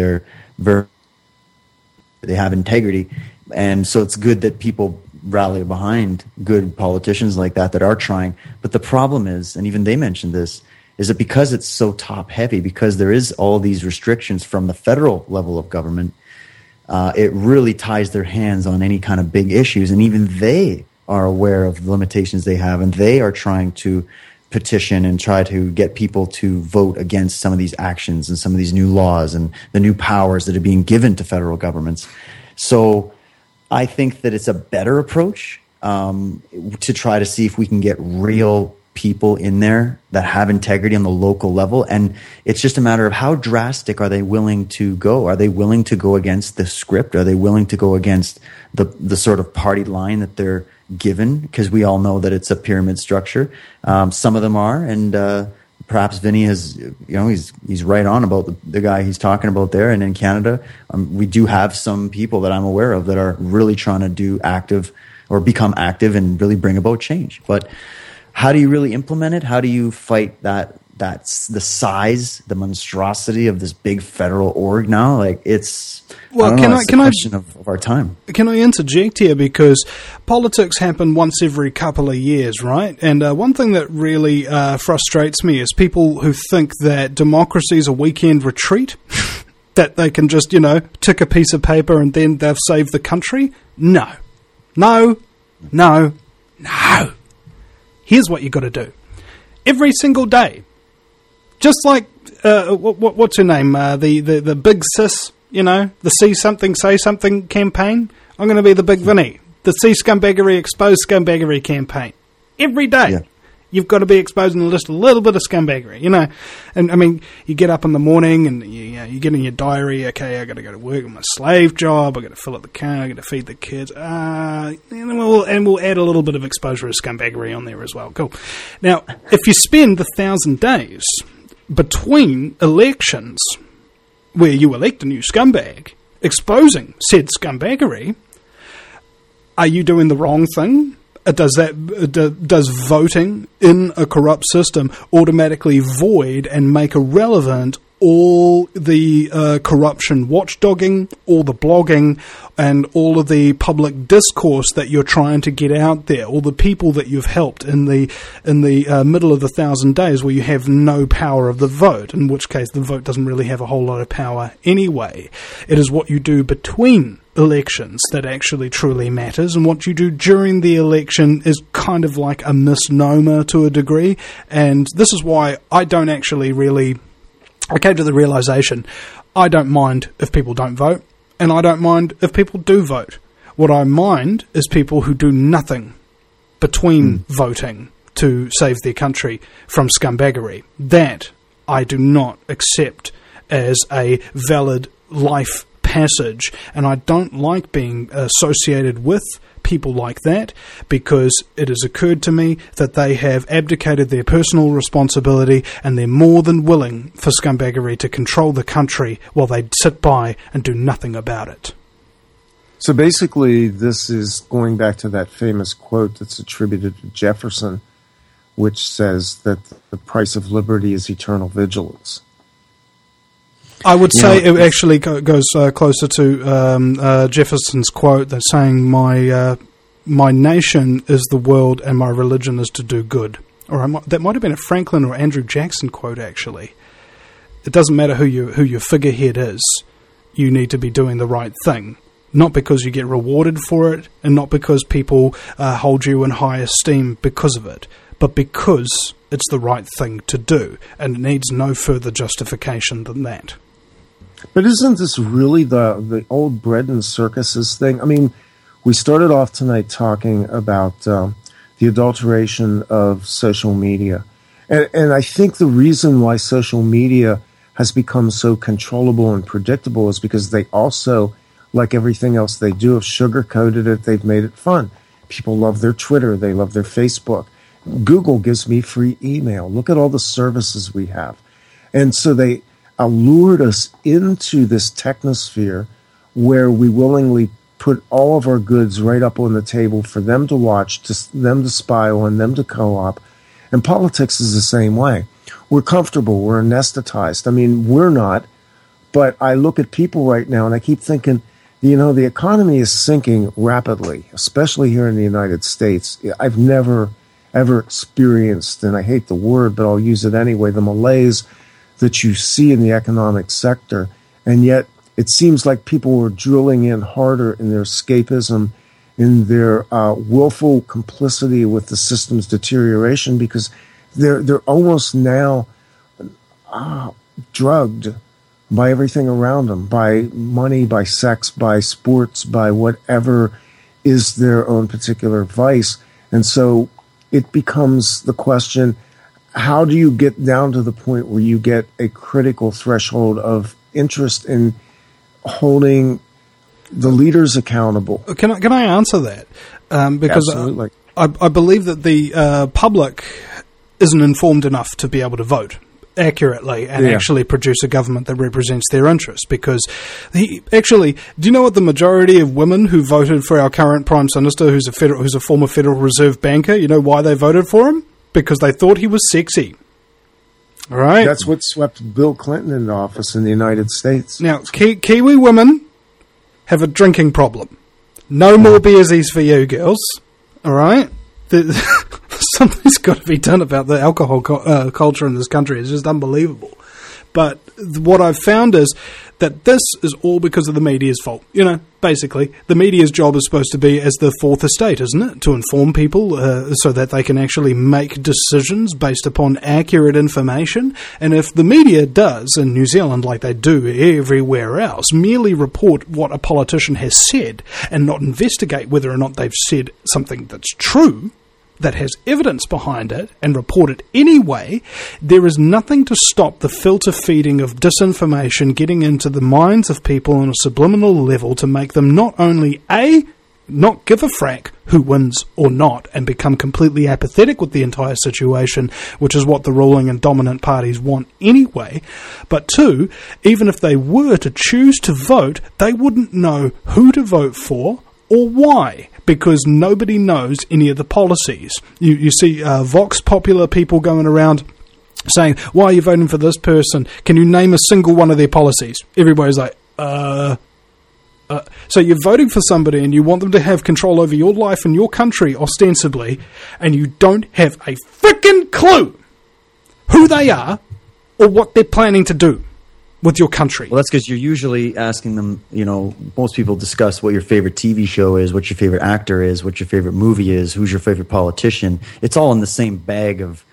they have integrity. And so it's good that people rally behind good politicians like that are trying. But the problem is, and even they mentioned this, is that because it's so top heavy, because there is all these restrictions from the federal level of government, it really ties their hands on any kind of big issues. And even they are aware of the limitations they have, and they are trying to petition and try to get people to vote against some of these actions and some of these new laws and the new powers that are being given to federal governments. So I think that it's a better approach to try to see if we can get real people in there that have integrity on the local level. And it's just a matter of how drastic are they willing to go? Are they willing to go against the script? Are they willing to go against the sort of party line that they're given? Because we all know that it's a pyramid structure. Some of them are, and perhaps Vinny has, he's right on about the guy he's talking about there. And in Canada, we do have some people that I'm aware of that are really trying to do active or become active and really bring about change. But how do you really implement it? How do you fight that's the size, the monstrosity of this big federal org now? Like, it's a question of our time. Can I interject here? Because politics happen once every couple of years, right? And one thing that really frustrates me is people who think that democracy is a weekend retreat, that they can just, tick a piece of paper and then they've saved the country. No. Here's what you got to do. Every single day. Just like, what's her name? The big sis, the See Something, Say Something campaign. I'm going to be the big Vinny. The See Scumbaggery, Expose Scumbaggery campaign. Every day. Yeah. You've got to be exposing just a little bit of scumbaggery, And, I mean, you get up in the morning and you get in your diary, okay, I got to go to work on my slave job, I got to fill up the car, I got to feed the kids, and we'll add a little bit of exposure of scumbaggery on there as well. Cool. Now, if you spend 1,000 days between elections where you elect a new scumbag, exposing said scumbaggery, are you doing the wrong thing? Does voting in a corrupt system automatically void and make irrelevant all the corruption watchdogging, all the blogging, and all of the public discourse that you're trying to get out there, all the people that you've helped in the middle of the 1,000 days where you have no power of the vote, in which case the vote doesn't really have a whole lot of power anyway. It is what you do between elections that actually truly matters, and what you do during the election is kind of like a misnomer to a degree, and this is why I don't actually really... I came to the realisation I don't mind if people don't vote, and I don't mind if people do vote. What I mind is people who do nothing between voting to save their country from scumbaggery. That I do not accept as a valid life passage, and I don't like being associated with people like that, because it has occurred to me that they have abdicated their personal responsibility and they're more than willing for scumbaggery to control the country while they sit by and do nothing about it. So basically, this is going back to that famous quote that's attributed to Jefferson, which says that the price of liberty is eternal vigilance. I would say it actually goes closer to Jefferson's quote that's saying, my nation is the world and my religion is to do good. Or that might have been a Franklin or Andrew Jackson quote, actually. It doesn't matter who your figurehead is. You need to be doing the right thing. Not because you get rewarded for it, and not because people hold you in high esteem because of it, but because it's the right thing to do, and it needs no further justification than that. But isn't this really the old bread and circuses thing? I mean, we started off tonight talking about the adulteration of social media. And I think the reason why social media has become so controllable and predictable is because they also, like everything else they do, have sugar-coated it. They've made it fun. People love their Twitter. They love their Facebook. Google gives me free email. Look at all the services we have. And so they lured us into this technosphere where we willingly put all of our goods right up on the table for them to watch, them to spy on, them to co-op. And politics is the same way. We're comfortable. We're anesthetized. I mean, we're not. But I look at people right now and I keep thinking, the economy is sinking rapidly, especially here in the United States. I've never, ever experienced, and I hate the word, but I'll use it anyway, the malaise that you see in the economic sector. And yet it seems like people are drilling in harder in their escapism, in their willful complicity with the system's deterioration, because they're almost now drugged by everything around them, by money, by sex, by sports, by whatever is their own particular vice. And so it becomes the question, how do you get down to the point where you get a critical threshold of interest in holding the leaders accountable? Can I answer that? Because absolutely. I believe that the public isn't informed enough to be able to vote accurately and actually produce a government that represents their interests. Because do you know what the majority of women who voted for our current Prime Minister, who's a former Federal Reserve banker, you know why they voted for him? Because they thought he was sexy. All right? That's what swept Bill Clinton into office in the United States. Now, Kiwi women have a drinking problem. No more beersies for you, girls. All right? Something's got to be done about the alcohol culture in this country. It's just unbelievable. But what I've found is that this is all because of the media's fault. Basically, the media's job is supposed to be as the fourth estate, isn't it? To inform people so that they can actually make decisions based upon accurate information. And if the media does, in New Zealand like they do everywhere else, merely report what a politician has said and not investigate whether or not they've said something that's true, that has evidence behind it, and report it anyway, there is nothing to stop the filter feeding of disinformation getting into the minds of people on a subliminal level to make them not only not give a frack who wins or not and become completely apathetic with the entire situation, which is what the ruling and dominant parties want anyway, but two, even if they were to choose to vote, they wouldn't know who to vote for or why, because nobody knows any of the policies. You see Vox Popular people going around saying, why are you voting for this person? Can you name a single one of their policies? Everybody's like, So you're voting for somebody and you want them to have control over your life and your country, ostensibly, and you don't have a freaking clue who they are or what they're planning to do with your country. Well, that's because you're usually asking them, most people discuss what your favorite TV show is, what your favorite actor is, what your favorite movie is, who's your favorite politician. It's all in the same bag of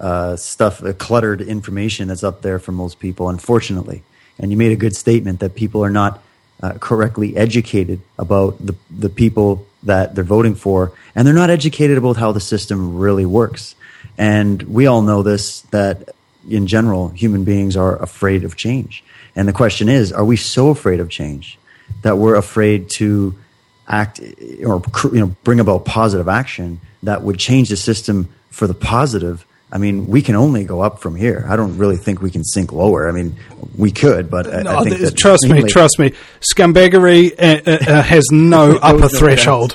stuff, cluttered information that's up there for most people, unfortunately. And you made a good statement that people are not correctly educated about the people that they're voting for, and they're not educated about how the system really works. And we all know this, that in general, human beings are afraid of change. And the question is, are we so afraid of change that we're afraid to act or bring about positive action that would change the system for the positive? I mean, we can only go up from here. I don't really think we can sink lower. I mean, we could, but I think that trust me. Scumbaggery has no upper threshold.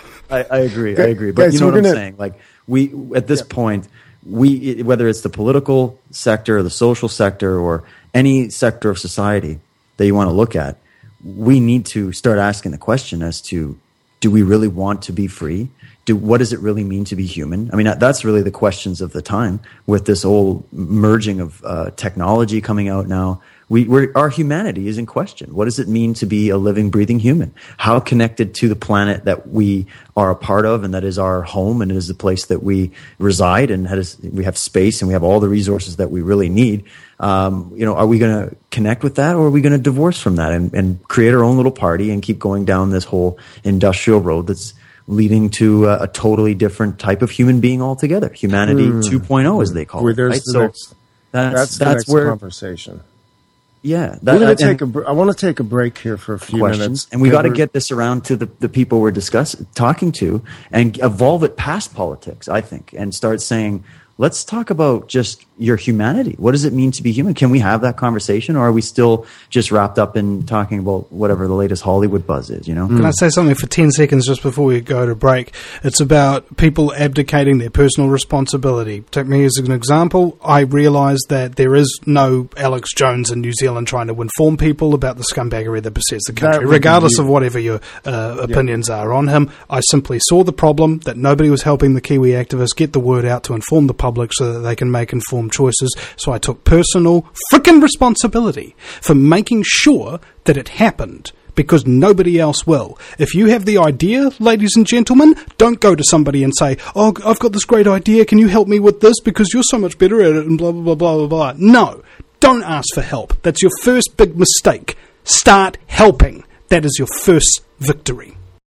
I agree. But guys, you know what I'm saying? Like, we at this point, whether it's the political sector or the social sector or any sector of society that you want to look at, we need to start asking the question as to, do we really want to be free? What does it really mean to be human? I mean, that's really the questions of the time with this whole merging of technology coming out now. Our humanity is in question. What does it mean to be a living, breathing human? How connected to the planet that we are a part of and that is our home and it is the place that we reside and we have space and we have all the resources that we really need. Are we going to connect with that, or are we going to divorce from that and create our own little party and keep going down this whole industrial road that's leading to a totally different type of human being altogether? Humanity 2.0, as they call it. Right? That's the next conversation. Yeah. I want to take a break here for a few minutes. And we got to get this around to the people we're talking to and evolve it past politics, I think, and start saying, let's talk about just your humanity. What does it mean to be human? Can we have that conversation, or are we still just wrapped up in talking about whatever the latest Hollywood buzz is, Can I say something for 10 seconds just before we go to break? It's about people abdicating their personal responsibility. Take me as an example. I realise that there is no Alex Jones in New Zealand trying to inform people about the scumbaggery that besets the country, regardless of whatever your opinions are on him. I simply saw the problem, that nobody was helping the Kiwi activists get the word out to inform the public so that they can make informed choices. So I took personal frickin' responsibility for making sure that it happened, because nobody else will. If you have the idea, ladies and gentlemen, don't go to somebody and say, oh, I've got this great idea, can you help me with this because you're so much better at it and blah, blah, blah, blah, blah. No, don't ask for help. That's your first big mistake. Start helping. That is your first victory.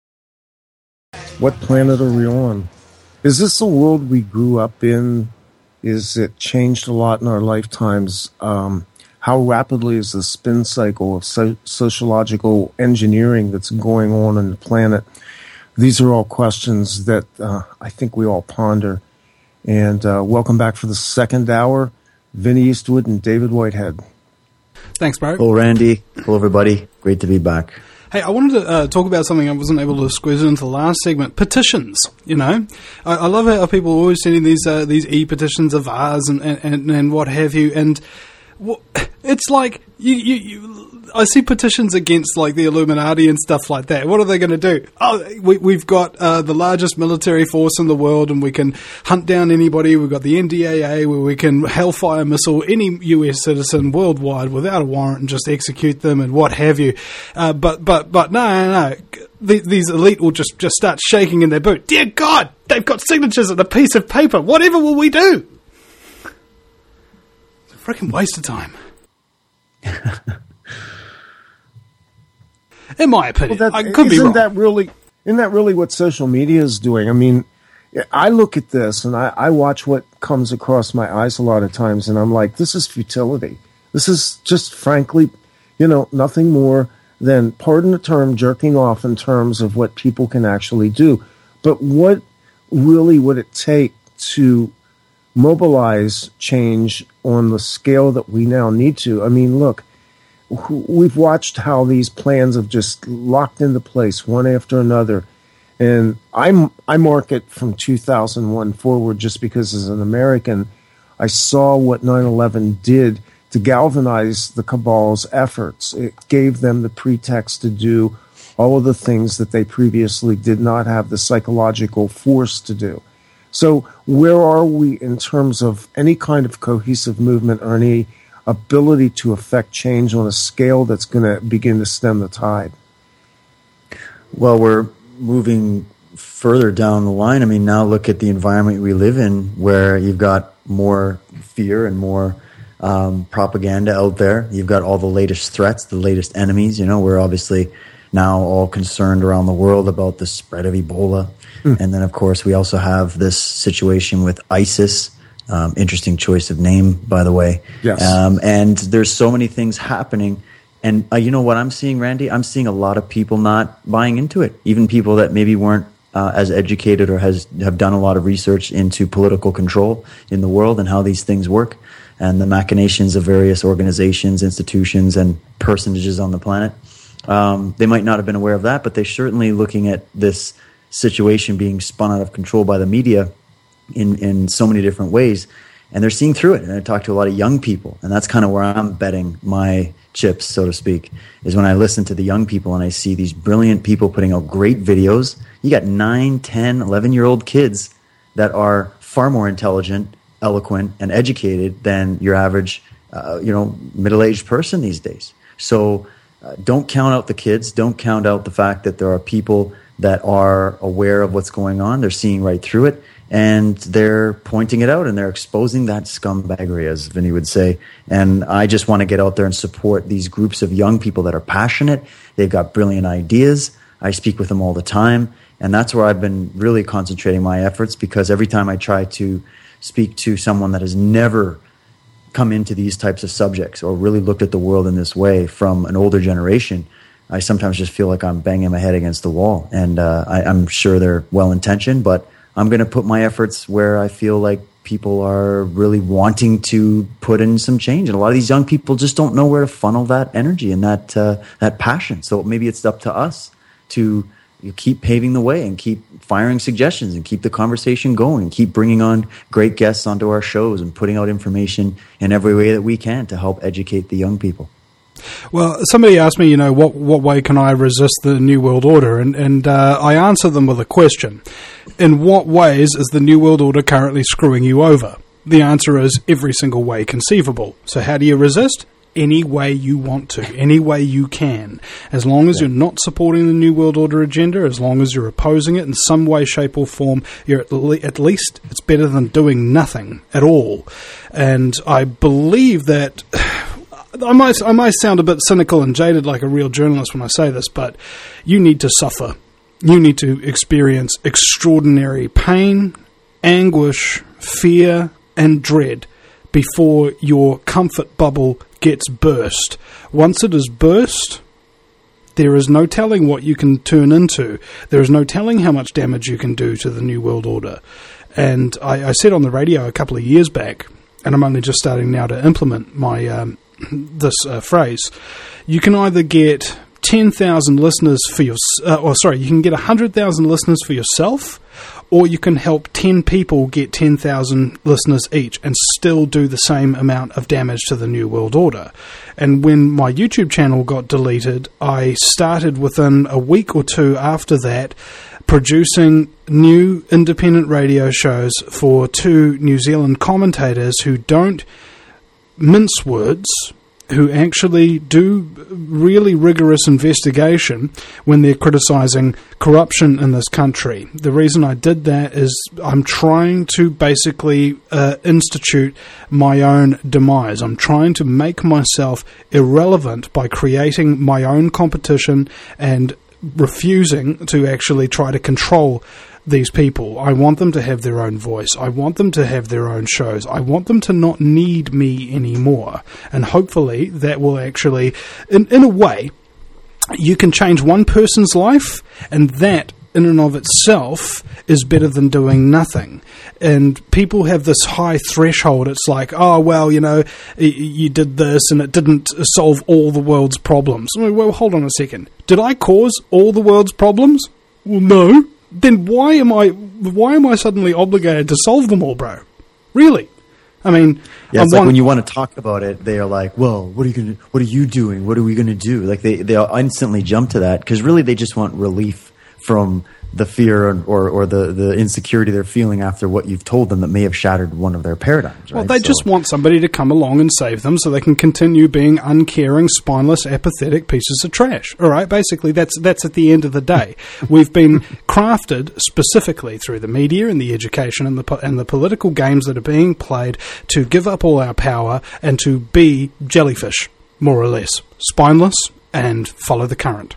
What planet are we on? Is this the world we grew up in? Is it changed a lot in our lifetimes? How rapidly is the spin cycle of sociological engineering that's going on the planet? These are all questions that I think we all ponder. And welcome back for the second hour, Vinny Eastwood and David Whitehead. Thanks, Bart. Hello, Randy. Hello, everybody. Great to be back. Hey, I wanted to talk about something I wasn't able to squeeze into the last segment. Petitions, I love how people are always sending these e-petitions of ours and what have you. And it's like, I see petitions against like the Illuminati and stuff like that. What are they going to do? Oh, we've got the largest military force in the world and we can hunt down anybody. We've got the NDAA where we can hellfire missile any US citizen worldwide without a warrant and just execute them and what have you. But no. These elite will just start shaking in their boot. Dear God, they've got signatures on a piece of paper. Whatever will we do? It's a freaking waste of time. In my opinion, I could be wrong. Isn't that really what social media is doing? I mean, I look at this and I watch what comes across my eyes a lot of times, and I'm like, this is futility. This is just, frankly, nothing more than, pardon the term, jerking off in terms of what people can actually do. But what really would it take to mobilize change on the scale that we now need to? I mean, look, we've watched how these plans have just locked into place one after another. And I mark it from 2001 forward just because as an American, I saw what 9/11 did to galvanize the cabal's efforts. It gave them the pretext to do all of the things that they previously did not have the psychological force to do. So where are we in terms of any kind of cohesive movement or any ability to affect change on a scale that's going to begin to stem the tide? Well, we're moving further down the line. I mean, now look at the environment we live in, where you've got more fear and more propaganda out there. You've got all the latest threats, the latest enemies. You know, we're obviously now all concerned around the world about the spread of Ebola. And then, of course, we also have this situation with ISIS. Interesting choice of name, by the way. Yes. And there's so many things happening. And you know what I'm seeing, Randy? I'm seeing a lot of people not buying into it. Even people that maybe weren't as educated or have done a lot of research into political control in the world and how these things work and the machinations of various organizations, institutions, and personages on the planet. They might not have been aware of that, but they're certainly looking at this situation being spun out of control by the media in so many different ways, and they're seeing through it. And I talk to a lot of young people, and that's kind of where I'm betting my chips, so to speak, is when I listen to the young people and I see these brilliant people putting out great videos. You got 9, 10, 11-year-old kids that are far more intelligent, eloquent, and educated than your average, middle-aged person these days. So don't count out the kids. Don't count out the fact that there are people that are aware of what's going on. They're seeing right through it, and they're pointing it out, and they're exposing that scumbaggery, as Vinny would say. And I just want to get out there and support these groups of young people that are passionate. They've got brilliant ideas. I speak with them all the time, and that's where I've been really concentrating my efforts, because every time I try to speak to someone that has never come into these types of subjects or really looked at the world in this way from an older generation, I sometimes just feel like I'm banging my head against the wall. And I'm sure they're well-intentioned, but I'm going to put my efforts where I feel like people are really wanting to put in some change. And a lot of these young people just don't know where to funnel that energy and that passion. So maybe it's up to us to keep paving the way and keep firing suggestions and keep the conversation going and keep bringing on great guests onto our shows and putting out information in every way that we can to help educate the young people. Well, somebody asked me, what way can I resist the New World Order? And I answer them with a question. In what ways is the New World Order currently screwing you over? The answer is every single way conceivable. So how do you resist? Any way you want to, any way you can. As long as you're not supporting the New World Order agenda, as long as you're opposing it in some way, shape or form, you're at least it's better than doing nothing at all. And I believe that I might sound a bit cynical and jaded like a real journalist when I say this, but you need to suffer. You need to experience extraordinary pain, anguish, fear, and dread before your comfort bubble gets burst. Once it is burst, there is no telling what you can turn into. There is no telling how much damage you can do to the New World Order. And I said on the radio a couple of years back, and I'm only just starting now to implement my this phrase, you can either get 10,000 listeners for you can get 100,000 listeners for yourself, or you can help 10 people get 10,000 listeners each and still do the same amount of damage to the New World Order. And when my YouTube channel got deleted, I started within a week or two after that producing new independent radio shows for 2 New Zealand commentators who don't mince words, who actually do really rigorous investigation when they're criticising corruption in this country. The reason I did that is I'm trying to basically institute my own demise. I'm trying to make myself irrelevant by creating my own competition and refusing to actually try to control these people. I want them to have their own voice. I want them to have their own shows. I want them to not need me anymore. And hopefully that will actually, in a way, you can change one person's life, and that in and of itself is better than doing nothing. And people have this high threshold. It's like, oh, well, you did this and it didn't solve all the world's problems. Well, hold on a second. Did I cause all the world's problems? Well, no. Then why am I suddenly obligated to solve them all, bro? Really? I mean, yeah, it's like when you want to talk about it, they are like, "Well, what are you doing? What are we going to do?" Like they instantly jump to that because really they just want relief from the fear or the insecurity they're feeling after what you've told them that may have shattered one of their paradigms. Right? Well, they just want somebody to come along and save them so they can continue being uncaring, spineless, apathetic pieces of trash. All right, basically that's at the end of the day. We've been crafted specifically through the media and the education and the political games that are being played to give up all our power and to be jellyfish, more or less, spineless and follow the current.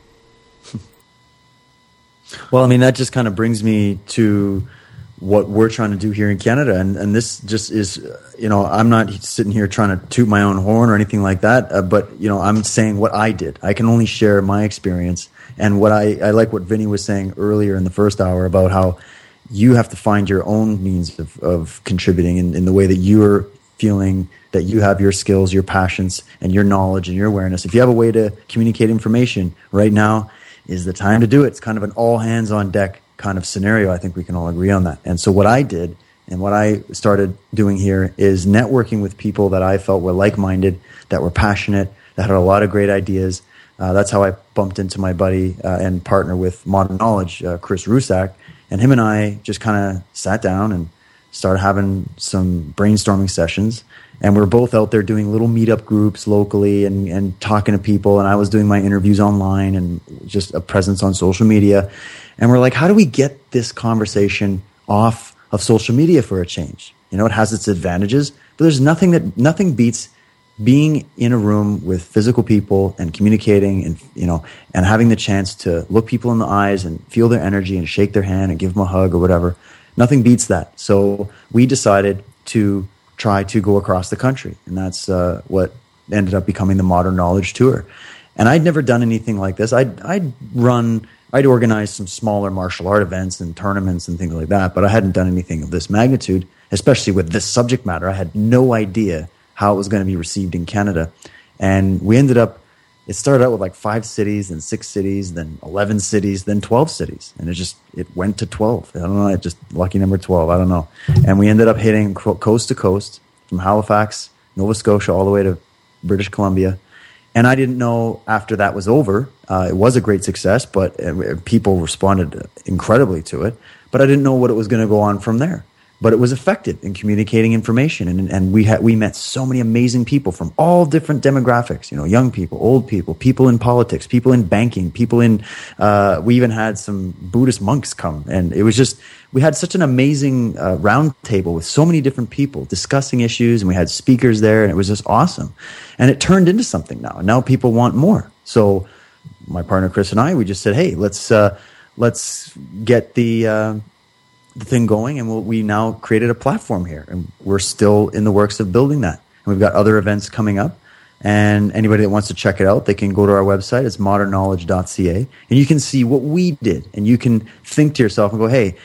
Well, I mean, that just kind of brings me to what we're trying to do here in Canada. And this just is, I'm not sitting here trying to toot my own horn or anything like that. But, I'm saying what I did. I can only share my experience. And what I like what Vinny was saying earlier in the first hour about how you have to find your own means of contributing in the way that you're feeling that you have your skills, your passions, and your knowledge and your awareness. If you have a way to communicate information right now, is the time to do it. It's kind of an all hands on deck kind of scenario. I think we can all agree on that. And so what I did and what I started doing here is networking with people that I felt were like-minded, that were passionate, that had a lot of great ideas. That's how I bumped into my buddy and partner with Modern Knowledge, Chris Rusak. And him and I just kind of sat down and started having some brainstorming sessions. And we're both out there doing little meetup groups locally and talking to people. And I was doing my interviews online and just a presence on social media. And we're like, how do we get this conversation off of social media for a change? It has its advantages, but there's nothing beats being in a room with physical people and communicating and having the chance to look people in the eyes and feel their energy and shake their hand and give them a hug or whatever. Nothing beats that. So we decided to try to go across the country. And that's what ended up becoming the Modern Knowledge Tour. And I'd never done anything like this. I'd organized some smaller martial art events and tournaments and things like that, but I hadn't done anything of this magnitude, especially with this subject matter. I had no idea how it was going to be received in Canada. And we ended up, it started out with like 5 cities, then 6 cities, then 11 cities, then 12 cities. And it went to 12. I don't know, just lucky number 12. I don't know. And we ended up hitting coast to coast from Halifax, Nova Scotia, all the way to British Columbia. And I didn't know after that was over. It was a great success, but people responded incredibly to it. But I didn't know what it was going to go on from there. But it was effective in communicating information, and we met so many amazing people from all different demographics. Young people, old people, people in politics, people in banking, people in. We even had some Buddhist monks come, and it was just we had such an amazing round table with so many different people discussing issues, and we had speakers there, and it was just awesome. And it turned into something now, and now people want more. So my partner Chris and I, we just said, hey, let's get the thing going, and we now created a platform here, and we're still in the works of building that. And we've got other events coming up, and anybody that wants to check it out, they can go to our website. It's modernknowledge.ca, and you can see what we did, and you can think to yourself and go, hey,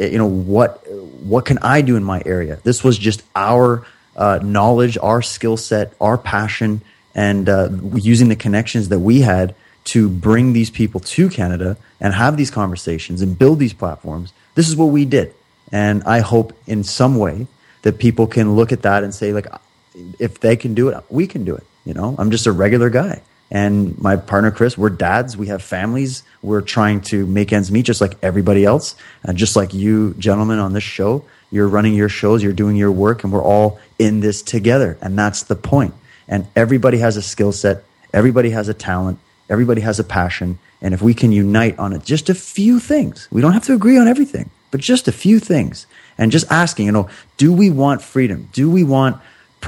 what can I do in my area? This was just our knowledge, our skill set, our passion, and using the connections that we had to bring these people to Canada and have these conversations and build these platforms. This is what we did. And I hope in some way that people can look at that and say, like, if they can do it, we can do it. I'm just a regular guy. And my partner, Chris, we're dads. We have families. We're trying to make ends meet just like everybody else. And just like you gentlemen on this show, you're running your shows, you're doing your work, and we're all in this together. And that's the point. And everybody has a skill set. Everybody has a talent. Everybody has a passion. And if we can unite on it, just a few things, we don't have to agree on everything, but just a few things. And just asking, do we want freedom? Do we want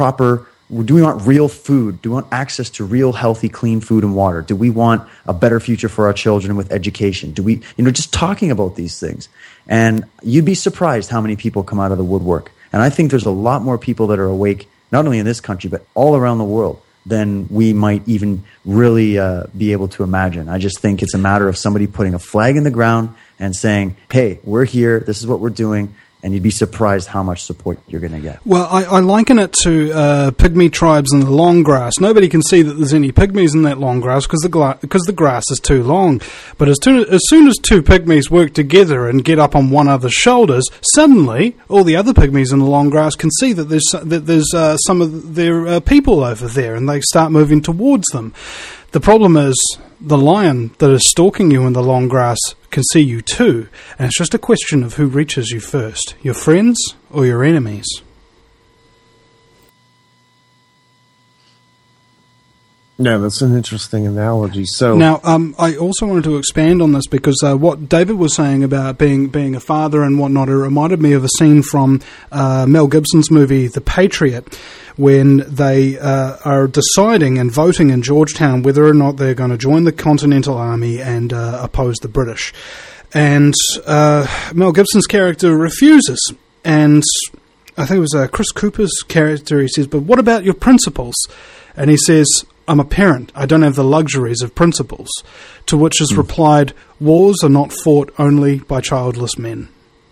real food? Do we want access to real, healthy, clean food and water? Do we want a better future for our children with education? Do we, just talking about these things. And you'd be surprised how many people come out of the woodwork. And I think there's a lot more people that are awake, not only in this country, but all around the world, than we might even really be able to imagine. I just think it's a matter of somebody putting a flag in the ground and saying, hey, we're here. This is what we're doing. and you'd be surprised how much support you're going to get. Well, I liken it to pygmy tribes in the long grass. Nobody can see that there's any pygmies in that long grass because the grass is too long. But as soon as two pygmies work together and get up on one another's shoulders, suddenly all the other pygmies in the long grass can see that there's some of their people over there, and they start moving towards them. The problem is the lion that is stalking you in the long grass can see you too, and it's just a question of who reaches you first, your friends or your enemies. Yeah, that's an interesting analogy. So now, I also wanted to expand on this because what David was saying about being a father and whatnot, it reminded me of a scene from Mel Gibson's movie The Patriot, when they are deciding and voting in Georgetown whether or not they're going to join the Continental Army and oppose the British. And Mel Gibson's character refuses. And I think it was Chris Cooper's character, he says, "But what about your principles?" And he says, "I'm a parent. I don't have the luxuries of principles." To which is replied, "Wars are not fought only by childless men."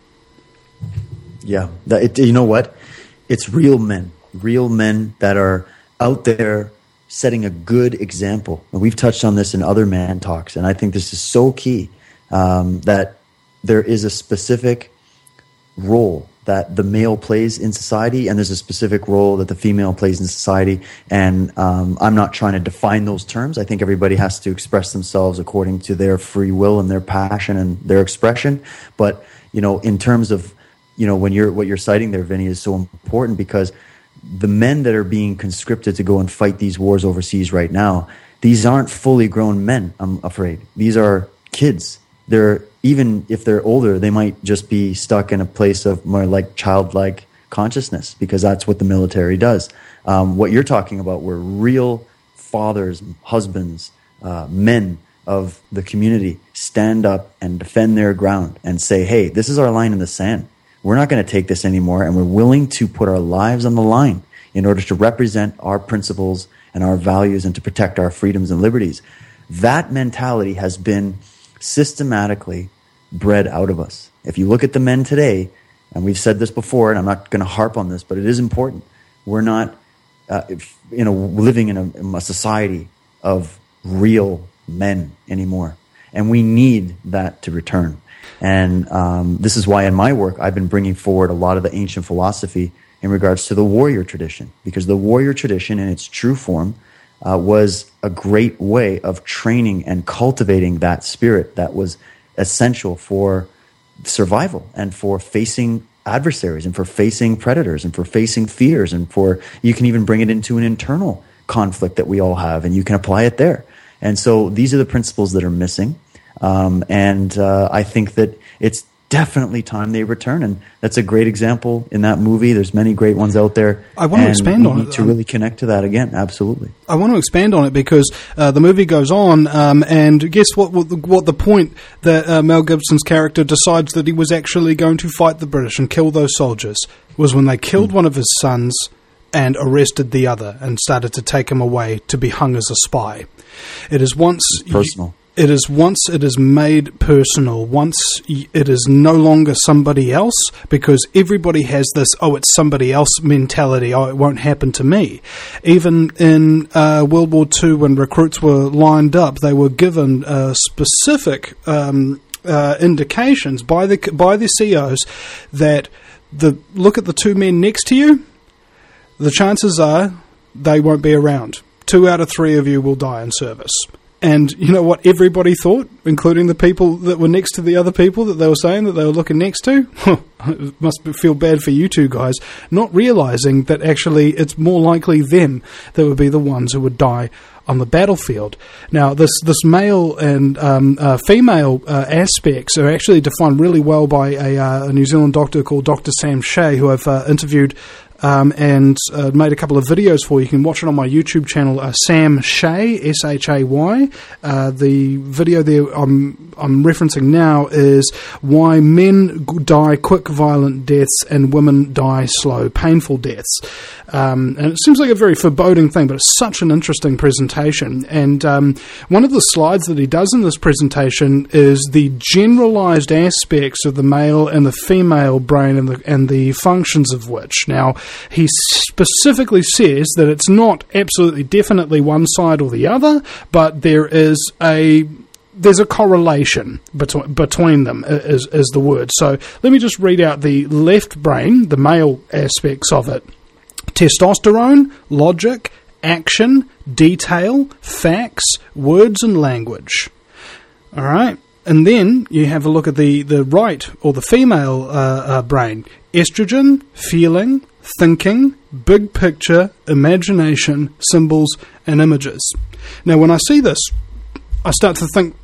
Yeah. You know what? It's real men that are out there setting a good example. And we've touched on this in other man talks, and I think this is so key, that there is a specific role that the male plays in society, and there's a specific role that the female plays in society. And I'm not trying to define those terms. I think everybody has to express themselves according to their free will and their passion and their expression. But, in terms of, what you're citing there, Vinny, is so important, because the men that are being conscripted to go and fight these wars overseas right now, these aren't fully grown men, I'm afraid. These are kids. Even if they're older, they might just be stuck in a place of more like childlike consciousness, because that's what the military does. What you're talking about were real fathers, husbands, men of the community stand up and defend their ground and say, hey, this is our line in the sand. We're not going to take this anymore, and we're willing to put our lives on the line in order to represent our principles and our values and to protect our freedoms and liberties. That mentality has been systematically bred out of us. If you look at the men today, and we've said this before, and I'm not going to harp on this, but it is important. We're not living in a society of real men anymore, and we need that to return. And this is why in my work I've been bringing forward a lot of the ancient philosophy in regards to the warrior tradition, because the warrior tradition in its true form was a great way of training and cultivating that spirit that was essential for survival and for facing adversaries and for facing predators and for facing fears, and for, you can even bring it into an internal conflict that we all have, and you can apply it there. And so these are the principles that are missing. I think that it's definitely time they return, and that's a great example in that movie. There's many great ones out there. I want to expand on it to really connect to that again. Absolutely, I want to expand on it because the movie goes on, and guess what? What the point that Mel Gibson's character decides that he was actually going to fight the British and kill those soldiers was when they killed one of his sons and arrested the other and started to take him away to be hung as a spy. It is once personal. It is made personal, once it is no longer somebody else, because everybody has this, it's somebody else mentality, it won't happen to me. Even in World War II, when recruits were lined up, they were given specific indications by the COs that look at the two men next to you, the chances are they won't be around. 2 out of 3 of you will die in service. And you know what everybody thought, including the people that were next to the other people that they were saying that they were looking next to? It must feel bad for you two guys, not realizing that actually it's more likely them that would be the ones who would die on the battlefield. Now, this male and female aspects are actually defined really well by a New Zealand doctor called Dr. Sam Shea, who I've interviewed and made a couple of videos for you. You can watch it on my YouTube channel, Sam Shay, S-H-A-Y. The video there I'm referencing now is why men die quick, violent deaths and women die slow, painful deaths. And it seems like a very foreboding thing, but it's such an interesting presentation. And one of the slides that he does in this presentation is the generalized aspects of the male and the female brain and the functions of which. Now, he specifically says that it's not absolutely definitely one side or the other, but there's a correlation between them, is the word. So let me just read out the left brain, the male aspects of it. Testosterone, logic, action, detail, facts, words and language. All right? And then you have a look at the right, or the female brain. Estrogen, feeling, thinking, big picture, imagination, symbols, and images. Now, when I see this, I start to think,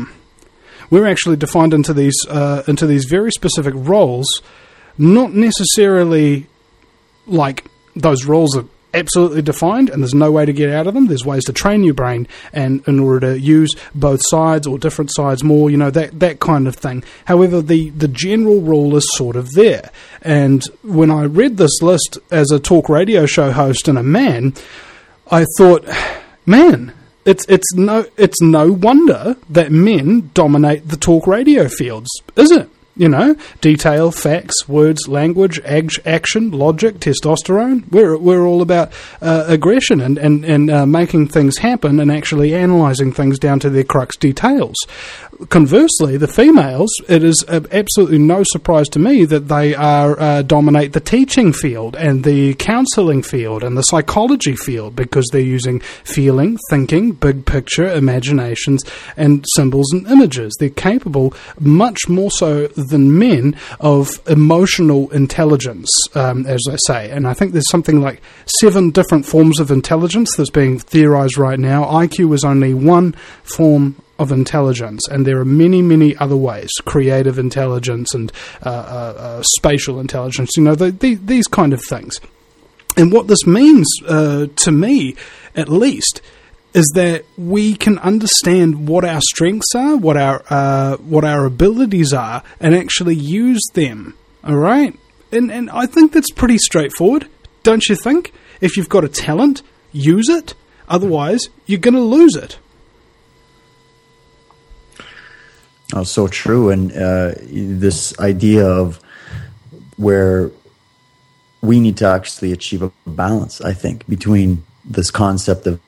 we're actually defined into these very specific roles, not necessarily like those roles are absolutely defined and there's no way to get out of them. There's ways to train your brain and in order to use both sides or different sides more, that kind of thing. However, the general rule is sort of there. And when I read this list as a talk radio show host and a man, I thought, man, it's no wonder that men dominate the talk radio fields, is it? Detail, facts, words, language, action, logic, testosterone. We're all about aggression and making things happen and actually analysing things down to their crux details. Conversely, the females, it is absolutely no surprise to me that they dominate the teaching field and the counselling field and the psychology field because they're using feeling, thinking, big picture, imaginations, and symbols and images. They're capable, much more so than men, of emotional intelligence, as I say. And I think there's something like 7 different forms of intelligence that's being theorised right now. IQ is only one form of intelligence, and there are many, many other ways, creative intelligence and spatial intelligence, these kind of things. And what this means, to me at least, is that we can understand what our strengths are, what our abilities are, and actually use them, all right? And I think that's pretty straightforward, don't you think? If you've got a talent, use it. Otherwise, you're going to lose it. Oh, so true. And this idea of where we need to actually achieve a balance, I think, between this concept of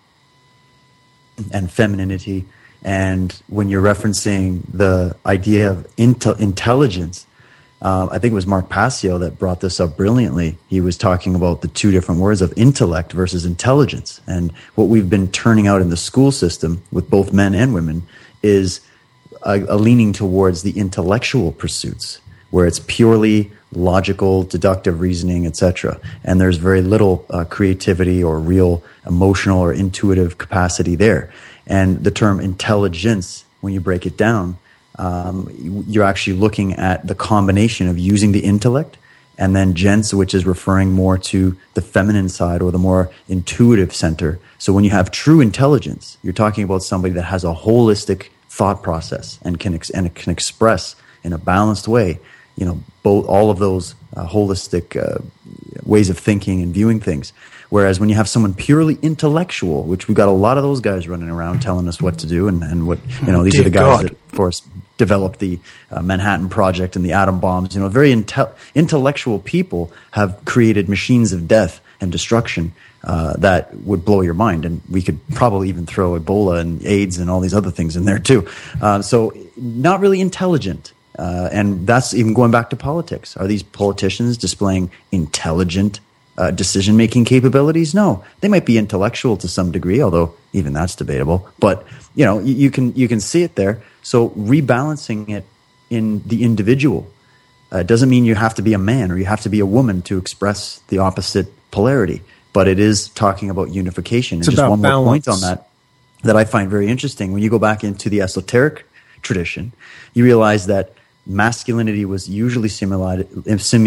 and femininity, and when you're referencing the idea of intelligence, I think it was Mark Passio that brought this up brilliantly. He was talking about the 2 different words of intellect versus intelligence. And what we've been turning out in the school system with both men and women is a leaning towards the intellectual pursuits, where it's purely logical, deductive reasoning, etc. And there's very little creativity or real emotional or intuitive capacity there. And the term intelligence, when you break it down, you're actually looking at the combination of using the intellect and then gens, which is referring more to the feminine side or the more intuitive center. So when you have true intelligence, you're talking about somebody that has a holistic thought process and can express in a balanced way, both all of those holistic ways of thinking and viewing things. Whereas when you have someone purely intellectual, which we've got a lot of those guys running around telling us what to do and what, these are the guys that, of course, developed the Manhattan Project and the atom bombs. Very intellectual people have created machines of death and destruction that would blow your mind. And we could probably even throw Ebola and AIDS and all these other things in there too. So not really intelligent. And that's even going back to politics. Are these politicians displaying intelligent decision-making capabilities? No, they might be intellectual to some degree, although even that's debatable. But you can see it there. So rebalancing it in the individual doesn't mean you have to be a man or you have to be a woman to express the opposite polarity. But it is talking about unification. And just one more point on that I find very interesting. When you go back into the esoteric tradition, you realize that masculinity was usually symbolized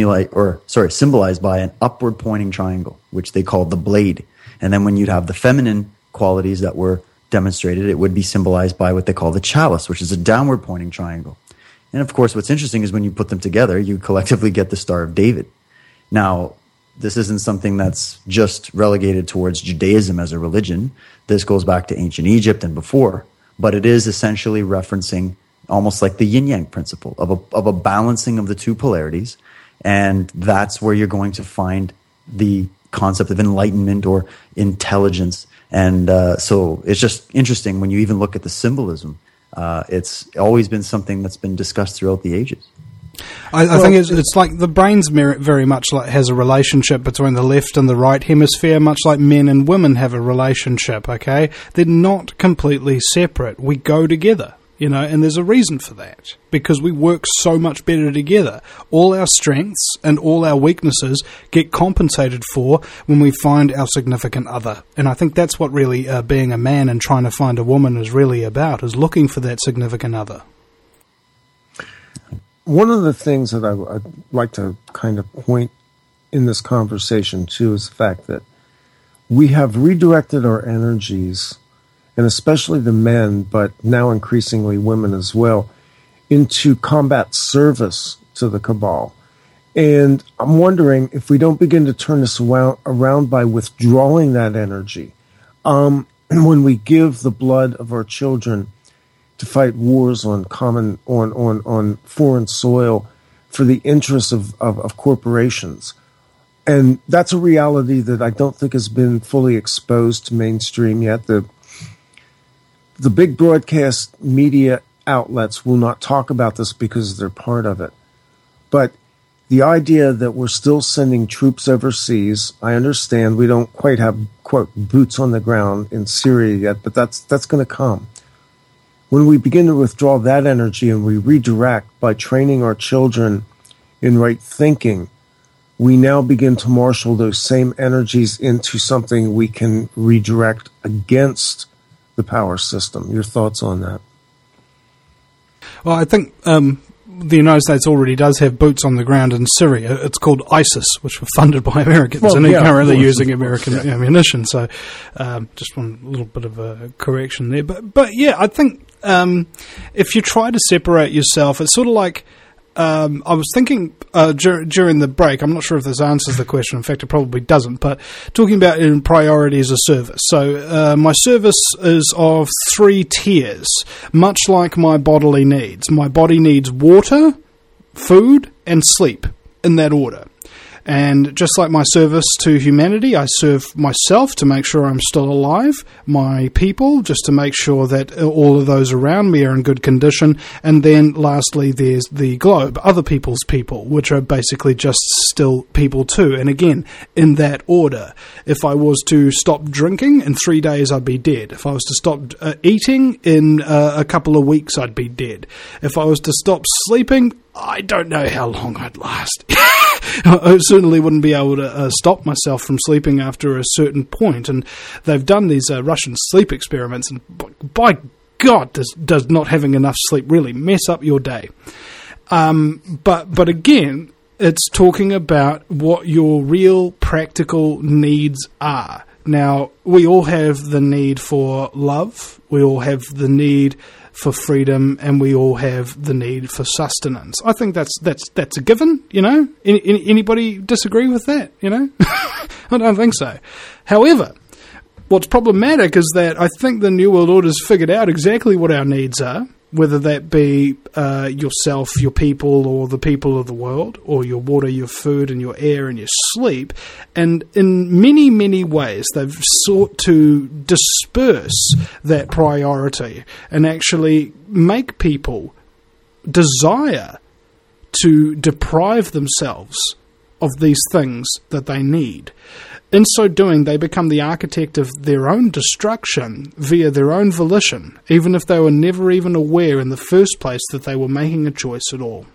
by an upward pointing triangle, which they called the blade. And then when you'd have the feminine qualities that were demonstrated, it would be symbolized by what they call the chalice, which is a downward pointing triangle. And of course, what's interesting is when you put them together, you collectively get the Star of David. Now, this isn't something that's just relegated towards Judaism as a religion. This goes back to ancient Egypt and before, but it is essentially referencing almost like the yin-yang principle of a balancing of the two polarities. And that's where you're going to find the concept of enlightenment or intelligence. And so it's just interesting when you even look at the symbolism. It's always been something that's been discussed throughout the ages. I think it's like the brain's very much like has a relationship between the left and the right hemisphere, much like men and women have a relationship, okay? They're not completely separate. We go together, you know, and there's a reason for that, because we work so much better together. All our strengths and all our weaknesses get compensated for when we find our significant other. And I think that's what really being a man and trying to find a woman is really about, is looking for that significant other. One of the things that I'd like to kind of point in this conversation, too, is the fact that we have redirected our energies, and especially the men, but now increasingly women as well, into combat service to the cabal. And I'm wondering if we don't begin to turn this around by withdrawing that energy. When we give the blood of our children to fight wars on foreign soil for the interests of corporations. And that's a reality that I don't think has been fully exposed to mainstream yet. The big broadcast media outlets will not talk about this because they're part of it. But the idea that we're still sending troops overseas, I understand we don't quite have, quote, boots on the ground in Syria yet, but that's going to come. When we begin to withdraw that energy and we redirect by training our children in right thinking, we now begin to marshal those same energies into something we can redirect against the power system. Your thoughts on that? Well, I think the United States already does have boots on the ground in Syria. It's called ISIS, which were funded by Americans, and they're currently using American ammunition. So just one little bit of a correction there. But yeah, I think if you try to separate yourself, it's sort of like I was thinking during the break, I'm not sure if this answers the question. In fact, it probably doesn't, but talking about in priorities of service. So my service is of 3 tiers, much like my bodily needs. My body needs water, food, and sleep, in that order. And just like my service to humanity, I serve myself to make sure I'm still alive, my people, just to make sure that all of those around me are in good condition, and then lastly there's the globe, other people's people, which are basically just still people too. And again, in that order. If I was to stop drinking, in 3 days I'd be dead. If I was to stop eating, in a couple of weeks I'd be dead. If I was to stop sleeping, I don't know how long I'd last. I certainly wouldn't be able to stop myself from sleeping after a certain point. And they've done these Russian sleep experiments, and by God, does not having enough sleep really mess up your day. But again, it's talking about what your real practical needs are. Now, we all have the need for love. We all have the need for freedom, and we all have the need for sustenance. I think that's a given, you know? Anybody disagree with that, you know? I don't think so. However, what's problematic is that I think the New World Order's figured out exactly what our needs are, whether that be yourself, your people, or the people of the world, or your water, your food, and your air, and your sleep. And in many, many ways, they've sought to disperse that priority and actually make people desire to deprive themselves of these things that they need. In so doing, they become the architect of their own destruction via their own volition, even if they were never even aware in the first place that they were making a choice at all.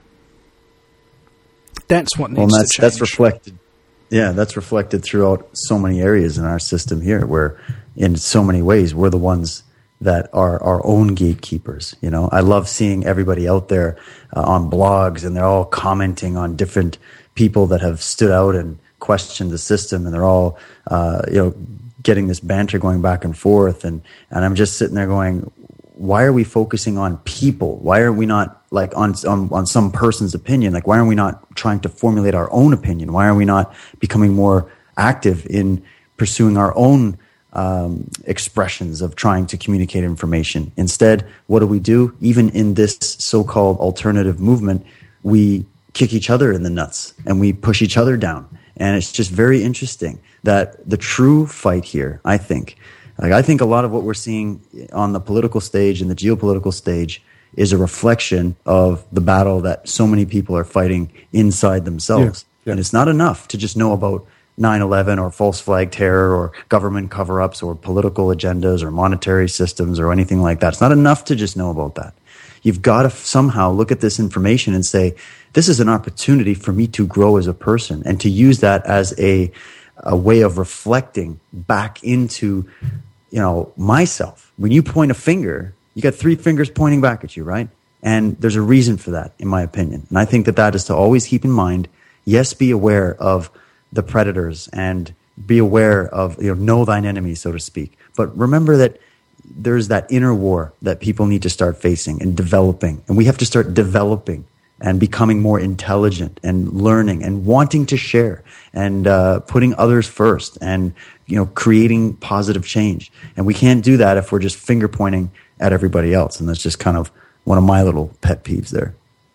That's what needs to change. That's reflected. Yeah, that's reflected throughout so many areas in our system here, where in so many ways we're the ones that are our own gatekeepers. You know, I love seeing everybody out there on blogs, and they're all commenting on different people that have stood out and questioned the system, and they're all, getting this banter going back and forth. And I'm just sitting there going, why are we focusing on people? Why are we not like on some person's opinion? Like, why are we not trying to formulate our own opinion? Why are we not becoming more active in pursuing our own expressions of trying to communicate information? Instead, what do? Even in this so-called alternative movement, we kick each other in the nuts and we push each other down. And it's just very interesting that the true fight here, I think a lot of what we're seeing on the political stage and the geopolitical stage is a reflection of the battle that so many people are fighting inside themselves. Yeah. And it's not enough to just know about 9/11 or false flag terror or government cover-ups or political agendas or monetary systems or anything like that. It's not enough to just know about that. You've got to somehow look at this information and say, this is an opportunity for me to grow as a person, and to use that as a way of reflecting back into, myself. When you point a finger, you got 3 fingers pointing back at you, right? And there's a reason for that, in my opinion. And I think that is to always keep in mind, yes, be aware of the predators and be aware of, know thine enemy, so to speak. But remember that there's that inner war that people need to start facing and developing. And we have to start developing and becoming more intelligent and learning and wanting to share and putting others first and, creating positive change. And we can't do that if we're just finger pointing at everybody else. And that's just kind of one of my little pet peeves there.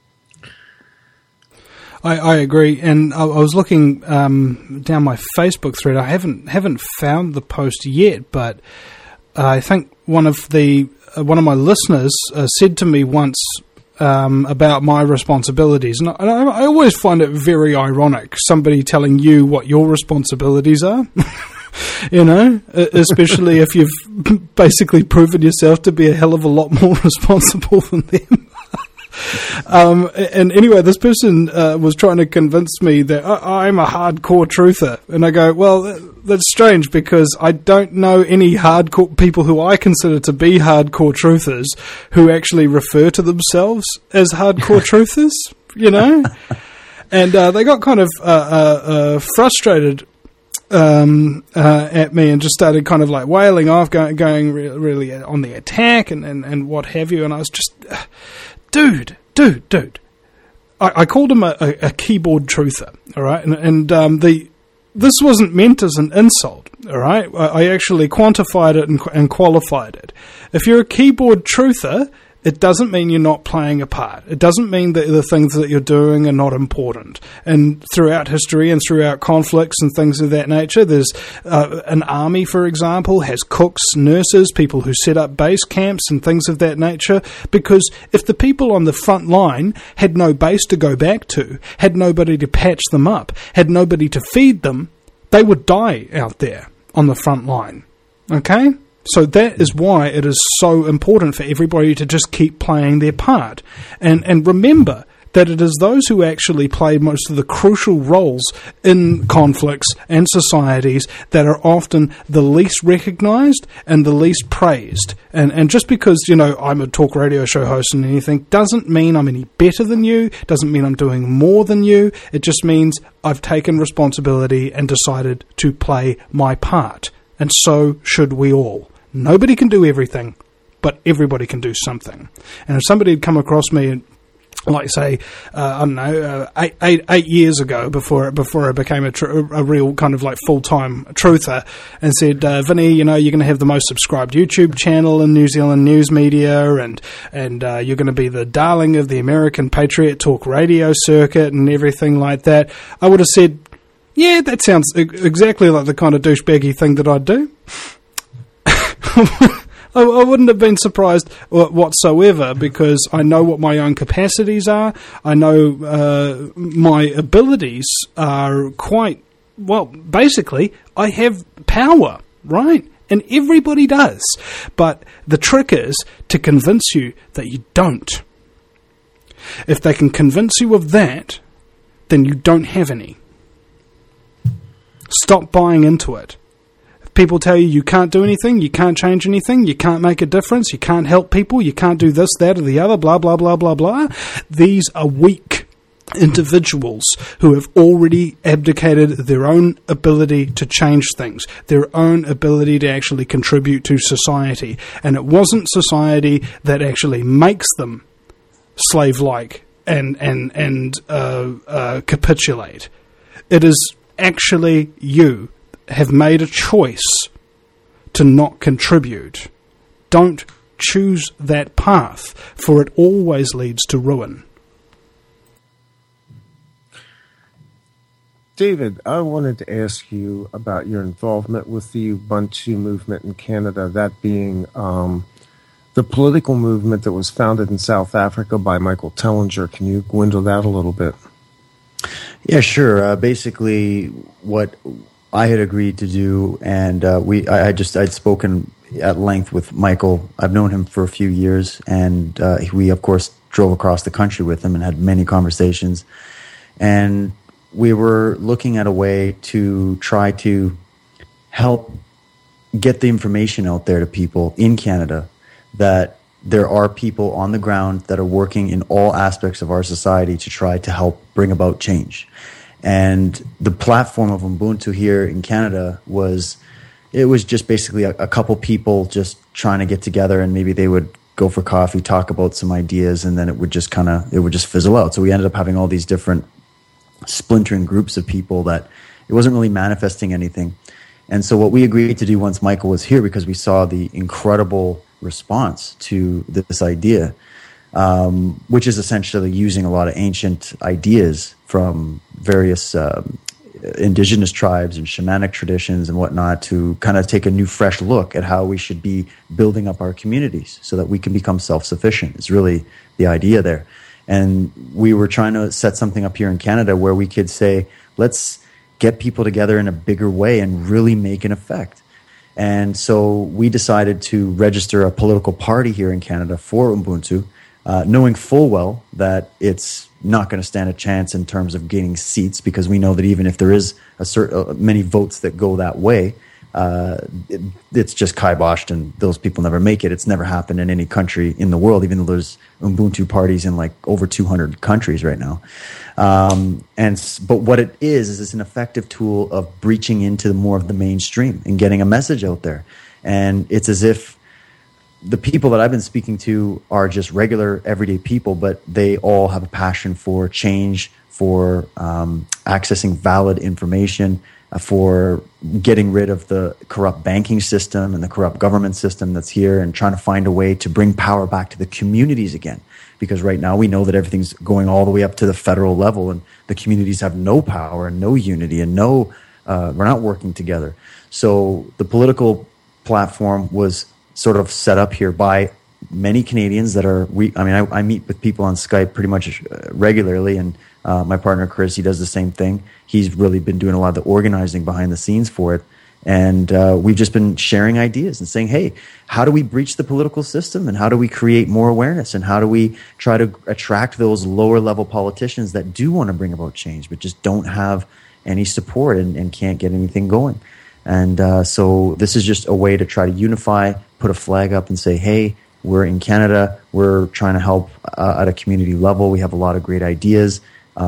I agree, and I was looking down my Facebook thread. I haven't found the post yet, but I think one of my listeners said to me once about my responsibilities, and I always find it very ironic, somebody telling you what your responsibilities are. Especially if you've basically proven yourself to be a hell of a lot more responsible than them. And anyway, this person was trying to convince me that I'm a hardcore truther. And I go, well, that's strange, because I don't know any hardcore people who I consider to be hardcore truthers who actually refer to themselves as hardcore truthers, And they got kind of frustrated at me and just started kind of like wailing off, going really on the attack and what have you. And I was just... Dude. I called him a keyboard truther, all right? And this wasn't meant as an insult, all right? I actually quantified it and qualified it. If you're a keyboard truther, it doesn't mean you're not playing a part. It doesn't mean that the things that you're doing are not important. And throughout history and throughout conflicts and things of that nature, there's an army, for example, has cooks, nurses, people who set up base camps and things of that nature. Because if the people on the front line had no base to go back to, had nobody to patch them up, had nobody to feed them, they would die out there on the front line. Okay? So that is why it is so important for everybody to just keep playing their part. And remember that it is those who actually play most of the crucial roles in conflicts and societies that are often the least recognized and the least praised. And just because, I'm a talk radio show host and anything, doesn't mean I'm any better than you, doesn't mean I'm doing more than you. It just means I've taken responsibility and decided to play my part. And so should we all. Nobody can do everything, but everybody can do something. And if somebody had come across me, like say, 8 years ago, before I became a real kind of like full-time truther, and said, Vinny, you're going to have the most subscribed YouTube channel in New Zealand news media, and you're going to be the darling of the American Patriot Talk radio circuit and everything like that, I would have said, yeah, that sounds exactly like the kind of douchebaggy thing that I'd do. I wouldn't have been surprised whatsoever, because I know what my own capacities are. I know my abilities are quite, well, basically, I have power, right? And everybody does. But the trick is to convince you that you don't. If they can convince you of that, then you don't have any. Stop buying into it. People tell you can't do anything, you can't change anything, you can't make a difference, you can't help people, you can't do this, that, or the other, blah, blah, blah, blah, blah. These are weak individuals who have already abdicated their own ability to change things, their own ability to actually contribute to society. And it wasn't society that actually makes them slave-like and capitulate. It is actually you have made a choice to not contribute. Don't choose that path, for it always leads to ruin. David, I wanted to ask you about your involvement with the Ubuntu movement in Canada, that being the political movement that was founded in South Africa by Michael Tellinger. Can you go into that a little bit? Yeah, sure. Basically, what I had agreed to do, and I'd spoken at length with Michael. I've known him for a few years, and we, of course, drove across the country with him and had many conversations. And we were looking at a way to try to help get the information out there to people in Canada that there are people on the ground that are working in all aspects of our society to try to help bring about change. And the platform of Ubuntu here in Canada was just basically a couple people just trying to get together, and maybe they would go for coffee, talk about some ideas, and then it would just fizzle out. So we ended up having all these different splintering groups of people that it wasn't really manifesting anything. And so what we agreed to do once Michael was here, because we saw the incredible response to this idea, which is essentially using a lot of ancient ideas from various indigenous tribes and shamanic traditions and whatnot to kind of take a new, fresh look at how we should be building up our communities so that we can become self-sufficient. It's really the idea there. And we were trying to set something up here in Canada where we could say, let's get people together in a bigger way and really make an effect. And so we decided to register a political party here in Canada for Ubuntu, knowing full well that it's not going to stand a chance in terms of gaining seats, because we know that even if there is many votes that go that way, it's just kiboshed and those people never make it. It's never happened in any country in the world, even though there's Ubuntu parties in like over 200 countries right now. But what it is it's an effective tool of breaching into more of the mainstream and getting a message out there. And it's as if the people that I've been speaking to are just regular, everyday people, but they all have a passion for change, for accessing valid information, for getting rid of the corrupt banking system and the corrupt government system that's here, and trying to find a way to bring power back to the communities again. Because right now we know that everything's going all the way up to the federal level, and the communities have no power and no unity and we're not working together. So the political platform was sort of set up here by many Canadians that are, I meet with people on Skype pretty much regularly, and my partner Chris, he does the same thing. He's really been doing a lot of the organizing behind the scenes for it. And we've just been sharing ideas and saying, hey, how do we breach the political system, and how do we create more awareness, and how do we try to attract those lower level politicians that do want to bring about change but just don't have any support and can't get anything going. And so this is just a way to try to unify, put a flag up and say, hey, we're in Canada, we're trying to help at a community level, we have a lot of great ideas,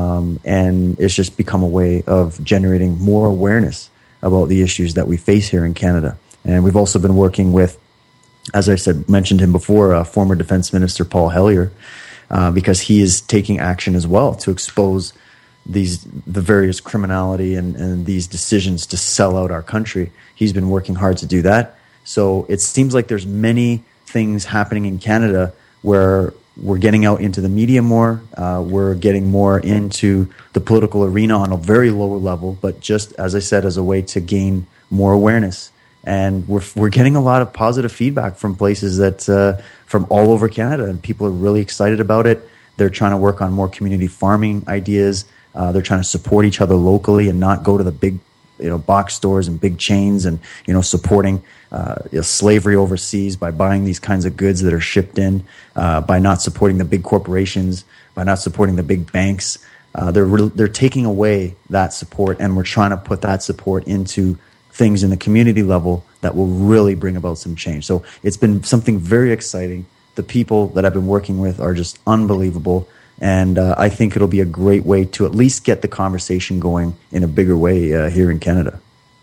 and it's just become a way of generating more awareness about the issues that we face here in Canada. And we've also been working with, as I mentioned him before, former Defense Minister Paul Hellyer, because he is taking action as well to expose the various criminality and these decisions to sell out our country. He's been working hard to do that. So it seems like there's many things happening in Canada where we're getting out into the media more. We're getting more into the political arena on a very lower level, but just, as I said, as a way to gain more awareness. And we're getting a lot of positive feedback from places that from all over Canada, and people are really excited about it. They're trying to work on more community farming ideas. They're trying to support each other locally and not go to the big, box stores and big chains, and supporting slavery overseas by buying these kinds of goods that are shipped in, by not supporting the big corporations, by not supporting the big banks. They're taking away that support, and we're trying to put that support into things in the community level that will really bring about some change. So it's been something very exciting. The people that I've been working with are just unbelievable. And I think it'll be a great way to at least get the conversation going in a bigger way here in Canada.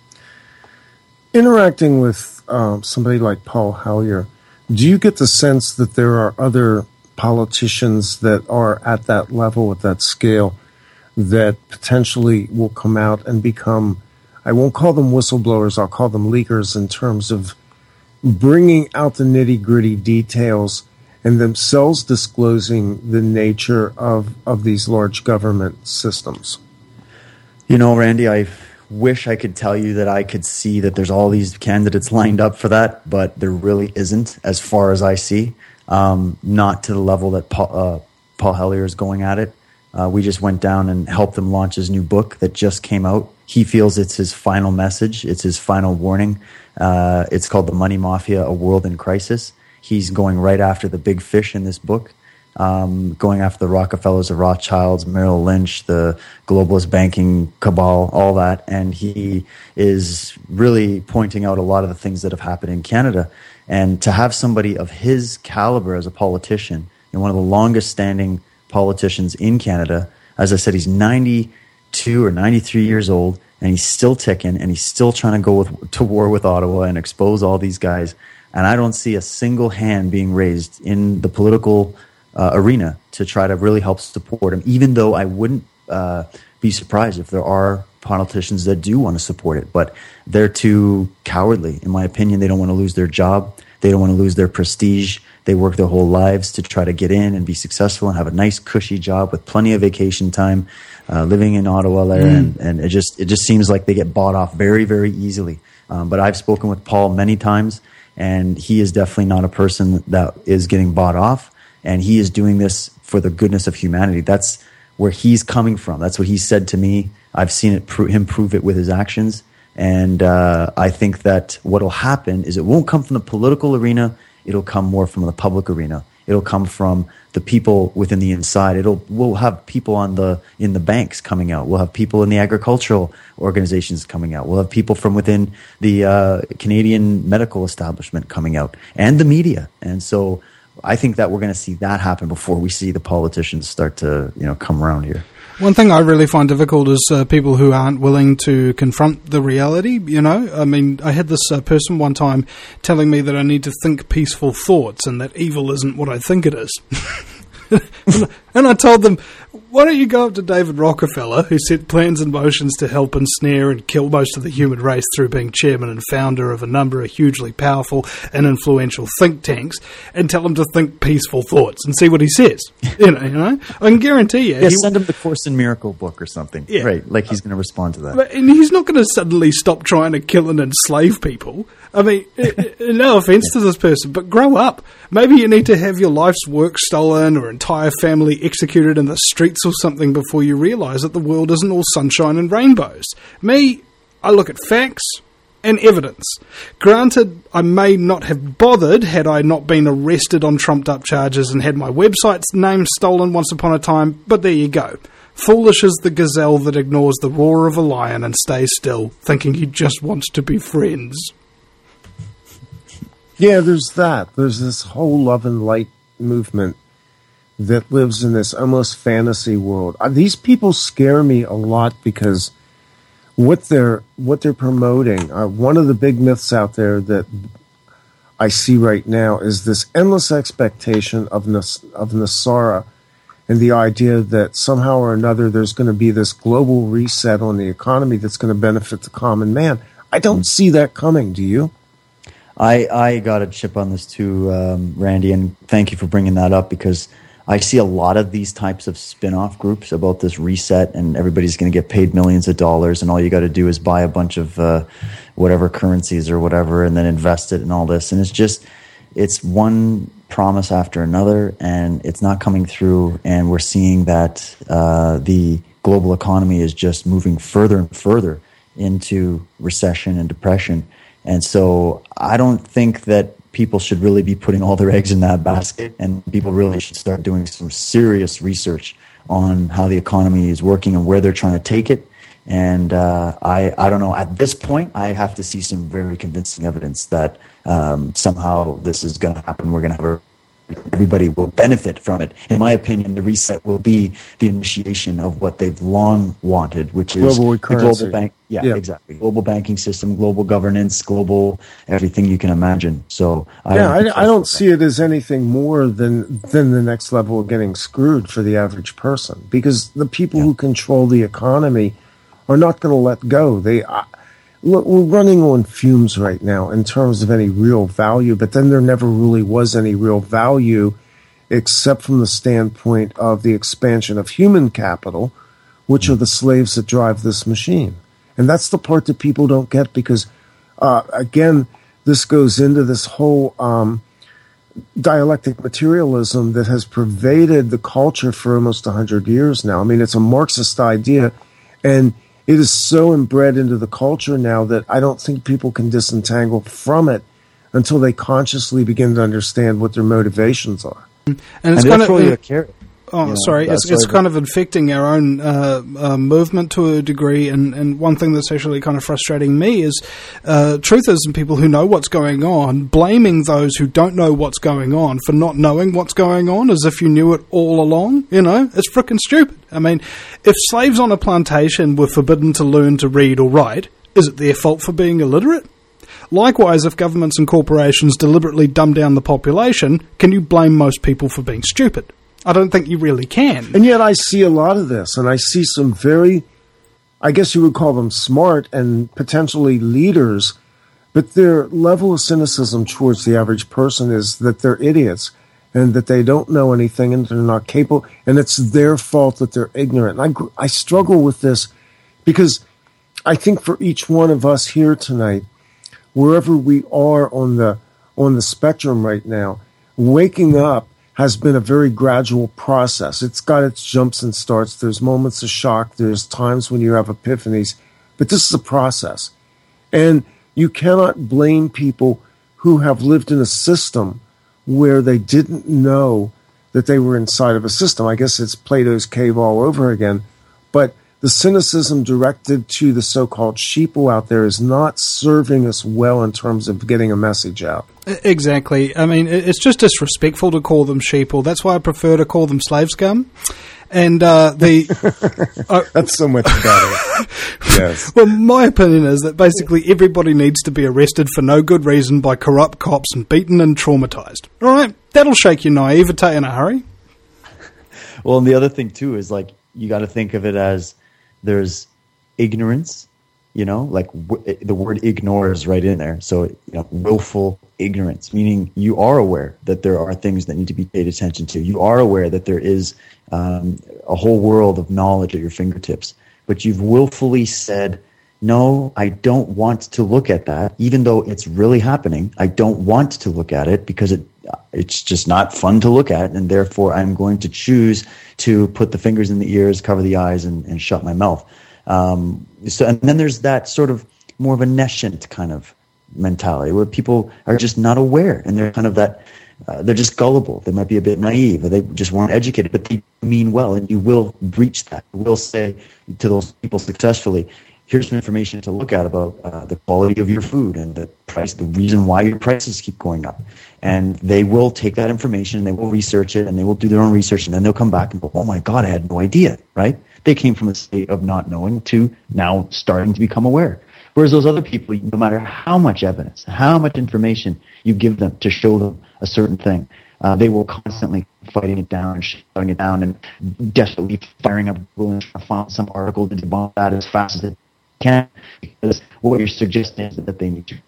Interacting with somebody like Paul Hellyer, do you get the sense that there are other politicians that are at that level, at that scale, that potentially will come out and become, I won't call them whistleblowers, I'll call them leakers, in terms of bringing out the nitty-gritty details and themselves disclosing the nature of these large government systems? You know, Randy, I wish I could tell you that I could see that there's all these candidates lined up for that, but there really isn't, as far as I see. Not to the level that Paul Hellyer is going at it. We just went down and helped him launch his new book that just came out. He feels it's his final message. It's his final warning. It's called The Money Mafia, A World in Crisis. He's going right after the big fish in this book, going after the Rockefellers, the Rothschilds, Merrill Lynch, the globalist banking cabal, all that. And he is really pointing out a lot of the things that have happened in Canada. And to have somebody of his caliber as a politician, and one of the longest standing politicians in Canada, as I said, he's 92 or 93 years old, and he's still ticking, and he's still trying to go to war with Ottawa and expose all these guys. And I don't see a single hand being raised in the political arena to try to really help support him, even though I wouldn't be surprised if there are politicians that do want to support it. But they're too cowardly, in my opinion. They don't want to lose their job. They don't want to lose their prestige. They work their whole lives to try to get in and be successful and have a nice, cushy job with plenty of vacation time, living in Ottawa there. And it just seems like they get bought off very, very easily. But I've spoken with Paul many times, and he is definitely not a person that is getting bought off. And he is doing this for the goodness of humanity. That's where he's coming from. That's what he said to me. I've seen him prove it with his actions. And I think that what will happen is it won't come from the political arena. It'll come more from the public arena. It'll come from the people within the inside. We'll have people in the banks coming out. We'll have people in the agricultural organizations coming out. We'll have people from within the Canadian medical establishment coming out, and the media. And so I think that we're going to see that happen before we see the politicians start to, come around here. One thing I really find difficult is people who aren't willing to confront the reality, I mean, I had this person one time telling me that I need to think peaceful thoughts and that evil isn't what I think it is. And I told them, why don't you go up to David Rockefeller, who set plans in motions to help ensnare and kill most of the human race through being chairman and founder of a number of hugely powerful and influential think tanks, and tell him to think peaceful thoughts and see what he says. I can guarantee you. Yeah, send him the Course in Miracle book or something. Yeah. Right, like he's going to respond to that. And he's not going to suddenly stop trying to kill and enslave people. I mean, no offense to this person, but grow up. Maybe you need to have your life's work stolen or entire family executed in the streets or something before you realise that the world isn't all sunshine and rainbows. Me, I look at facts and evidence. Granted, I may not have bothered had I not been arrested on trumped-up charges and had my website's name stolen once upon a time, but there you go. Foolish is the gazelle that ignores the roar of a lion and stays still, thinking he just wants to be friends. Yeah, there's that. There's this whole love and light movement that lives in this almost fantasy world. These people scare me a lot because what they're promoting. One of the big myths out there that I see right now is this endless expectation of Nasara, and the idea that somehow or another there's going to be this global reset on the economy that's going to benefit the common man. I don't see that coming. Do you? I got a chip on this too, Randy, and thank you for bringing that up, because I see a lot of these types of spin-off groups about this reset, and everybody's going to get paid millions of dollars, and all you got to do is buy a bunch of whatever currencies or whatever and then invest it in all this. And it's one promise after another, and it's not coming through, and we're seeing that the global economy is just moving further and further into recession and depression. And so I don't think that people should really be putting all their eggs in that basket, and people really should start doing some serious research on how the economy is working and where they're trying to take it. And I don't know. At this point, I have to see some very convincing evidence that somehow this is going to happen. We're going to have everybody will benefit from it. In my opinion, the reset will be the initiation of what they've long wanted, which is global the global bank. Yeah, exactly. Global banking system, global governance, global everything you can imagine. So I don't see it as anything more than the next level of getting screwed for the average person, because the people who control the economy are not going to let go. Look, we're running on fumes right now in terms of any real value, but then there never really was any real value except from the standpoint of the expansion of human capital, which are the slaves that drive this machine. And that's the part that people don't get because, again, this goes into this whole dialectic materialism that has pervaded the culture for almost 100 years now. I mean, it's a Marxist idea, and it is so inbred into the culture now that I don't think people can disentangle from it until they consciously begin to understand what their motivations are. And it's kind of a carrot. It's kind of infecting our own movement to a degree, and one thing that's actually kind of frustrating me is truthers and people who know what's going on blaming those who don't know what's going on for not knowing what's going on, as if you knew it all along. You know, it's frickin' stupid. I mean, if slaves on a plantation were forbidden to learn to read or write, is it their fault for being illiterate? Likewise, if governments and corporations deliberately dumb down the population, can you blame most people for being stupid? I don't think you really can. And yet I see a lot of this, and I see some very, I guess you would call them smart and potentially leaders, but their level of cynicism towards the average person is that they're idiots and that they don't know anything and they're not capable, and it's their fault that they're ignorant. And I struggle with this because I think for each one of us here tonight, wherever we are on the spectrum right now, waking up has been a very gradual process. It's got its jumps and starts. There's moments of shock. There's times when you have epiphanies. But this is a process. And you cannot blame people who have lived in a system where they didn't know that they were inside of a system. I guess it's Plato's cave all over again. But the cynicism directed to the so-called sheeple out there is not serving us well in terms of getting a message out. Exactly. I mean, it's just disrespectful to call them sheeple. That's why I prefer to call them slave scum. And that's so much better. Yes. Well, my opinion is that basically everybody needs to be arrested for no good reason by corrupt cops and beaten and traumatized. All right? That'll shake your naivete in a hurry. Well, and the other thing, too, is like you got to think of it as there's ignorance, you know, like the word ignore is right in there. So, you know, willful ignorance, meaning you are aware that there are things that need to be paid attention to. You are aware that there is a whole world of knowledge at your fingertips, but you've willfully said, no, I don't want to look at that, even though it's really happening. I don't want to look at it because it's just not fun to look at, and therefore I'm going to choose to put the fingers in the ears, cover the eyes, and shut my mouth. And then there's that sort of more of a nescient kind of mentality where people are just not aware, and they're kind of that they're just gullible. They might be a bit naive, or they just weren't educated, but they mean well, and you will breach that. You will say to those people successfully, here's some information to look at about the quality of your food and the price, the reason why your prices keep going up. And they will take that information and they will research it and they will do their own research, and then they'll come back and go, oh my God, I had no idea, right? They came from a state of not knowing to now starting to become aware. Whereas those other people, no matter how much evidence, how much information you give them to show them a certain thing, they will constantly fighting it down and shutting it down and desperately firing up Google and trying to find some article to debunk that as fast as they can, because what you're suggesting is that they need to,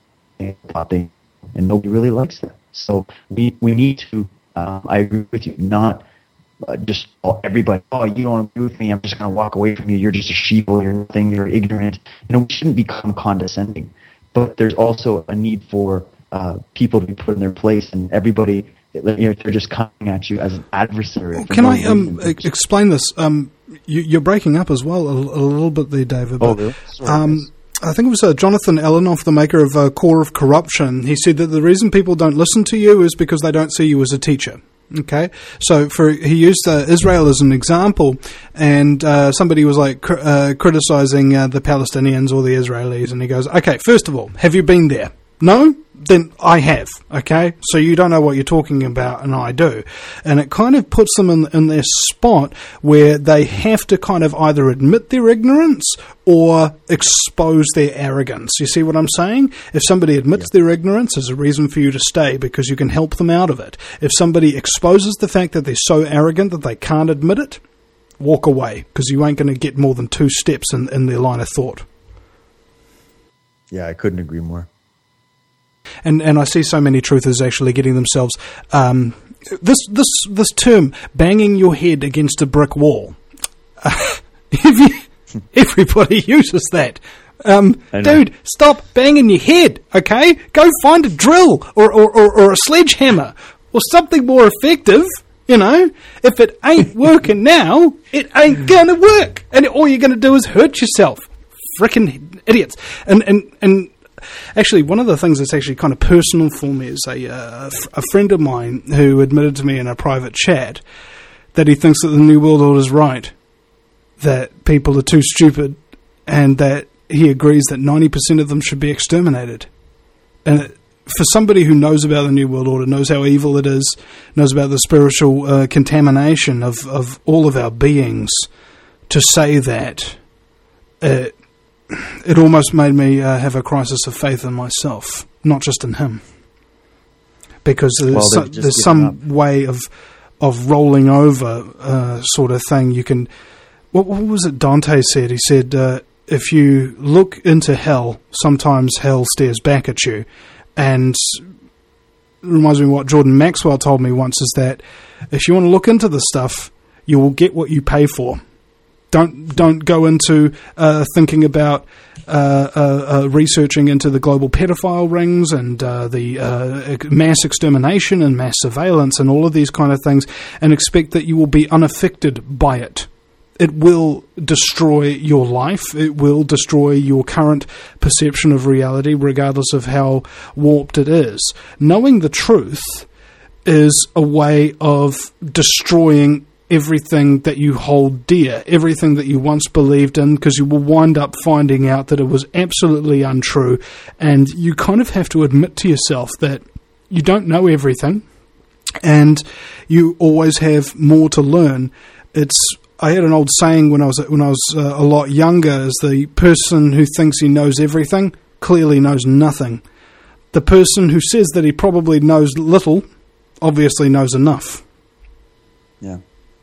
and nobody really likes that. So we need to, I agree with you, not just everybody, oh, you don't agree with me, I'm just going to walk away from you, you're just a sheep, or you're nothing, you're ignorant. You know, we shouldn't become condescending. But there's also a need for people to be put in their place, and everybody, you know, they're just coming at you as an adversary. Can I explain this? You're breaking up as well a little bit there, David. Oh, really? I think it was Jonathan Elenoff, the maker of Core of Corruption. He said that the reason people don't listen to you is because they don't see you as a teacher. Okay, so he used Israel as an example, and somebody was like criticizing the Palestinians or the Israelis, and he goes, okay, first of all, have you been there? No? Then I have, okay? So you don't know what you're talking about, and I do. And it kind of puts them in their spot where they have to kind of either admit their ignorance or expose their arrogance. You see what I'm saying? If somebody admits their ignorance, there's a reason for you to stay because you can help them out of it. If somebody exposes the fact that they're so arrogant that they can't admit it, walk away because you ain't going to get more than 2 steps in their line of thought. Yeah, I couldn't agree more. And I see so many truthers actually getting themselves this term, banging your head against a brick wall. Everybody uses that. Dude, stop banging your head, okay? Go find a drill or a sledgehammer or something more effective. You know, if it ain't working now, it ain't gonna work, and all you're gonna do is hurt yourself. Frickin' idiots. And actually, one of the things that's actually kind of personal for me is a friend of mine who admitted to me in a private chat that he thinks that the New World Order is right, that people are too stupid, and that he agrees that 90% of them should be exterminated. And for somebody who knows about the New World Order, knows how evil it is, knows about the spiritual contamination of all of our beings, to say that, it almost made me have a crisis of faith in myself, not just in him. Because there's some way of rolling over sort of thing. You can... What was it Dante said? He said, if you look into hell, sometimes hell stares back at you. And it reminds me of what Jordan Maxwell told me once, is that if you want to look into this stuff, you will get what you pay for. Don't go into thinking about researching into the global pedophile rings and the mass extermination and mass surveillance and all of these kind of things and expect that you will be unaffected by it. It will destroy your life. It will destroy your current perception of reality, regardless of how warped it is. Knowing the truth is a way of destroying everything that you hold dear, everything that you once believed in, because you will wind up finding out that it was absolutely untrue, and you kind of have to admit to yourself that you don't know everything, and you always have more to learn. I had an old saying when I was a lot younger, is the person who thinks he knows everything clearly knows nothing. The person who says that he probably knows little obviously knows enough. Yeah.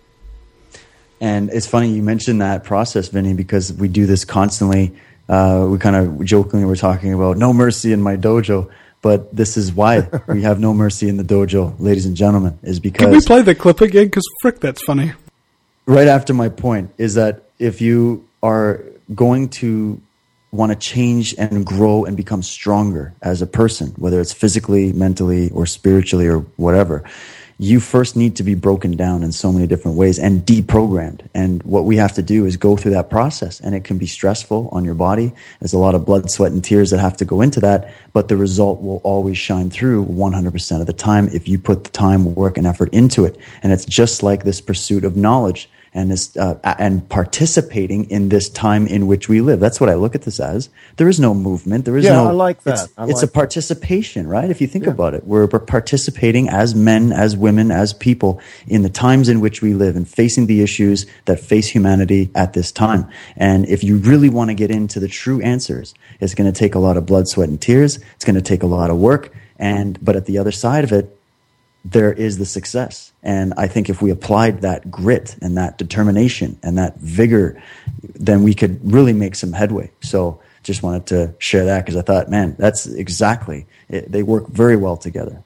And it's funny you mentioned that process, Vinny, because we do this constantly. We kind of jokingly were talking about no mercy in my dojo, but this is why we have no mercy in the dojo, ladies and gentlemen, is because... Can we play the clip again? Because frick, that's funny. Right after my point is that if you are going to want to change and grow and become stronger as a person, whether it's physically, mentally, or spiritually, or whatever, you first need to be broken down in so many different ways and deprogrammed. And what we have to do is go through that process. And it can be stressful on your body. There's a lot of blood, sweat, and tears that have to go into that. But the result will always shine through 100% of the time if you put the time, work, and effort into it. And it's just like this pursuit of knowledge and this and participating in this time in which we live. That's what I look at this as. There is no movement. There is no. I like that. It's a participation, right? If you think about it, we're participating as men, as women, as people in the times in which we live and facing the issues that face humanity at this time. And if you really want to get into the true answers, it's going to take a lot of blood, sweat, and tears. It's going to take a lot of work. But at the other side of it, there is the success. And I think if we applied that grit and that determination and that vigor, then we could really make some headway. So just wanted to share that because I thought, man, that's exactly it. They work very well together.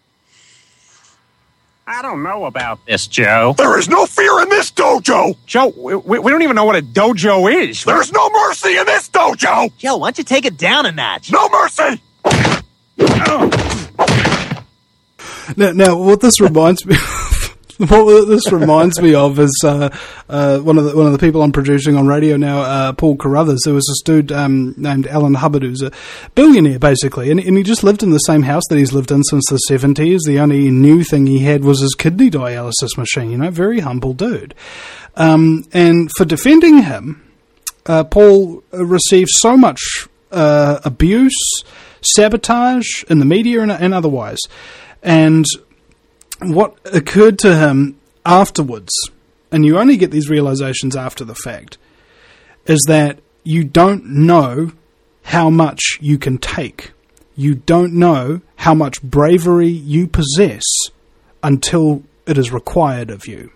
I don't know about this, Joe. There is no fear in this dojo. Joe, we don't even know what a dojo is. There's no mercy in this dojo. Joe, why don't you take it down a notch? No mercy. Now, what this reminds me of, What this reminds me of is one of the people I'm producing on radio now, Paul Carruthers. There was this dude named Alan Hubbard who's a billionaire, basically, and he just lived in the same house that he's lived in since the 70s. The only new thing he had was his kidney dialysis machine, very humble dude. And for defending him, Paul received so much abuse, sabotage in the media and otherwise. And what occurred to him afterwards, and you only get these realizations after the fact, is that you don't know how much you can take. You don't know how much bravery you possess until it is required of you.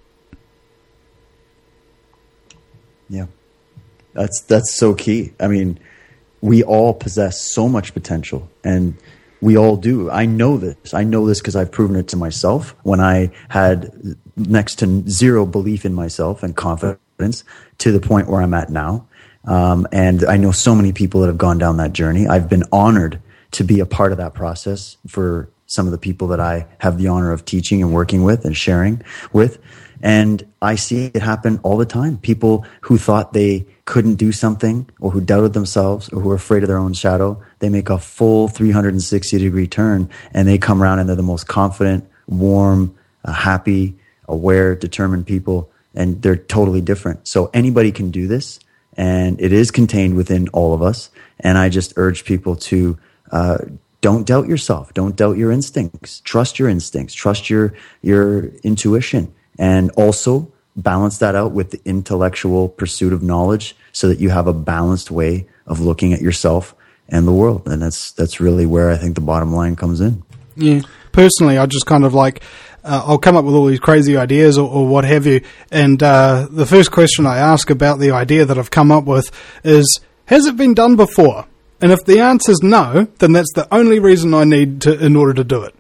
Yeah. That's so key. I mean, we all possess so much potential, and we all do. I know this. I know this because I've proven it to myself when I had next to zero belief in myself and confidence to the point where I'm at now. And I know so many people that have gone down that journey. I've been honored to be a part of that process for some of the people that I have the honor of teaching and working with and sharing with. And I see it happen all the time. People who thought they couldn't do something, or who doubted themselves, or who were afraid of their own shadow, they make a full 360-degree turn, and they come around and they're the most confident, warm, happy, aware, determined people, and they're totally different. So anybody can do this, and it is contained within all of us. And I just urge people to don't doubt yourself. Don't doubt your instincts. Trust your instincts. Trust your intuition. And also balance that out with the intellectual pursuit of knowledge so that you have a balanced way of looking at yourself and the world. And that's really where I think the bottom line comes in. Yeah. Personally, I just kind of I'll come up with all these crazy ideas or what have you. And the first question I ask about the idea that I've come up with is, has it been done before? And if the answer's no, then that's the only reason I need to in order to do it.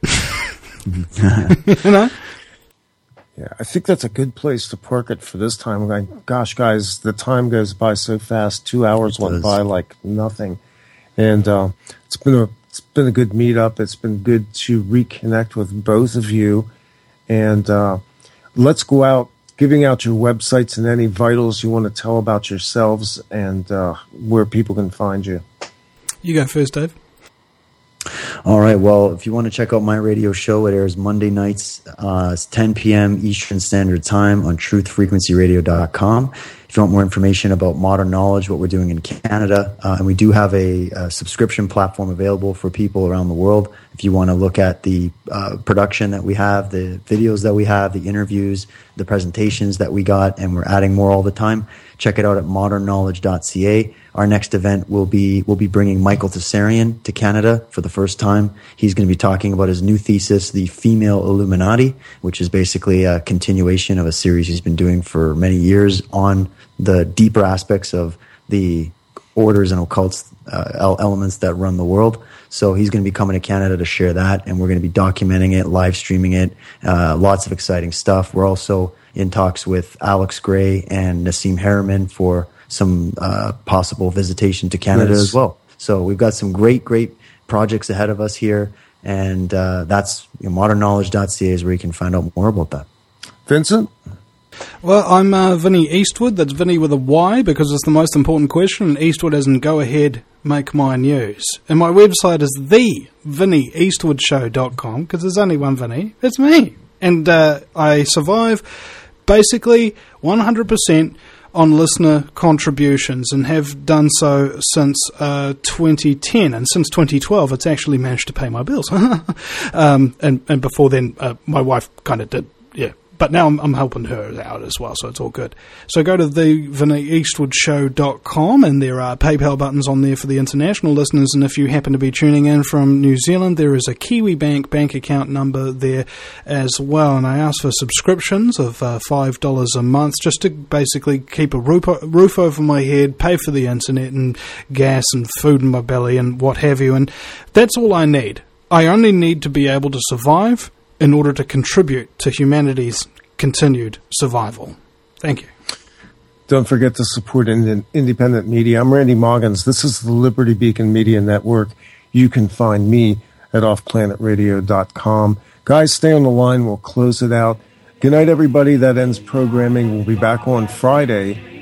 Yeah, I think that's a good place to park it for this time. Gosh, guys, the time goes by so fast. 2 hours went by like nothing. And it's been a good meetup. It's been good to reconnect with both of you. And let's go out, giving out your websites and any vitals you want to tell about yourselves and where people can find you. You go first, Dave. All right. Well, if you want to check out my radio show, it airs Monday nights, 10 p.m. Eastern Standard Time on truthfrequencyradio.com. If you want more information about Modern Knowledge, what we're doing in Canada, and we do have a subscription platform available for people around the world. If you want to look at the production that we have, the videos that we have, the interviews, the presentations that we got, and we're adding more all the time, check it out at modernknowledge.ca. Our next event we'll be bringing Michael Tessarian to Canada for the first time. He's going to be talking about his new thesis, The Female Illuminati, which is basically a continuation of a series he's been doing for many years on the deeper aspects of the orders and occult elements that run the world. So he's going to be coming to Canada to share that, and we're going to be documenting it, live streaming it, lots of exciting stuff. We're also in talks with Alex Gray and Nassim Harriman for some possible visitation to Canada as well. So we've got some great projects ahead of us here, and that's modernknowledge.ca is where you can find out more about that. Vincent? Well, I'm Vinny Eastwood. That's Vinny with a Y because it's the most important question. And Eastwood as in go ahead, make my news. And my website is thevinnyeastwoodshow.com because there's only one Vinny. It's me. And I survive basically 100% on listener contributions and have done so since 2010. And since 2012, it's actually managed to pay my bills. And before then, my wife kind of did, yeah. But now I'm helping her out as well, so it's all good. So go to thevinnyeastwoodshow.com, and there are PayPal buttons on there for the international listeners. And if you happen to be tuning in from New Zealand, there is a Kiwibank bank account number there as well. And I ask for subscriptions of $5 a month just to basically keep a roof over my head, pay for the internet and gas and food in my belly and what have you. And that's all I need. I only need to be able to survive in order to contribute to humanity's continued survival. Thank you. Don't forget to support independent media. I'm Randy Moggins. This is the Liberty Beacon Media Network. You can find me at offplanetradio.com. Guys, stay on the line. We'll close it out Good night, everybody. That ends programming. We'll be back on Friday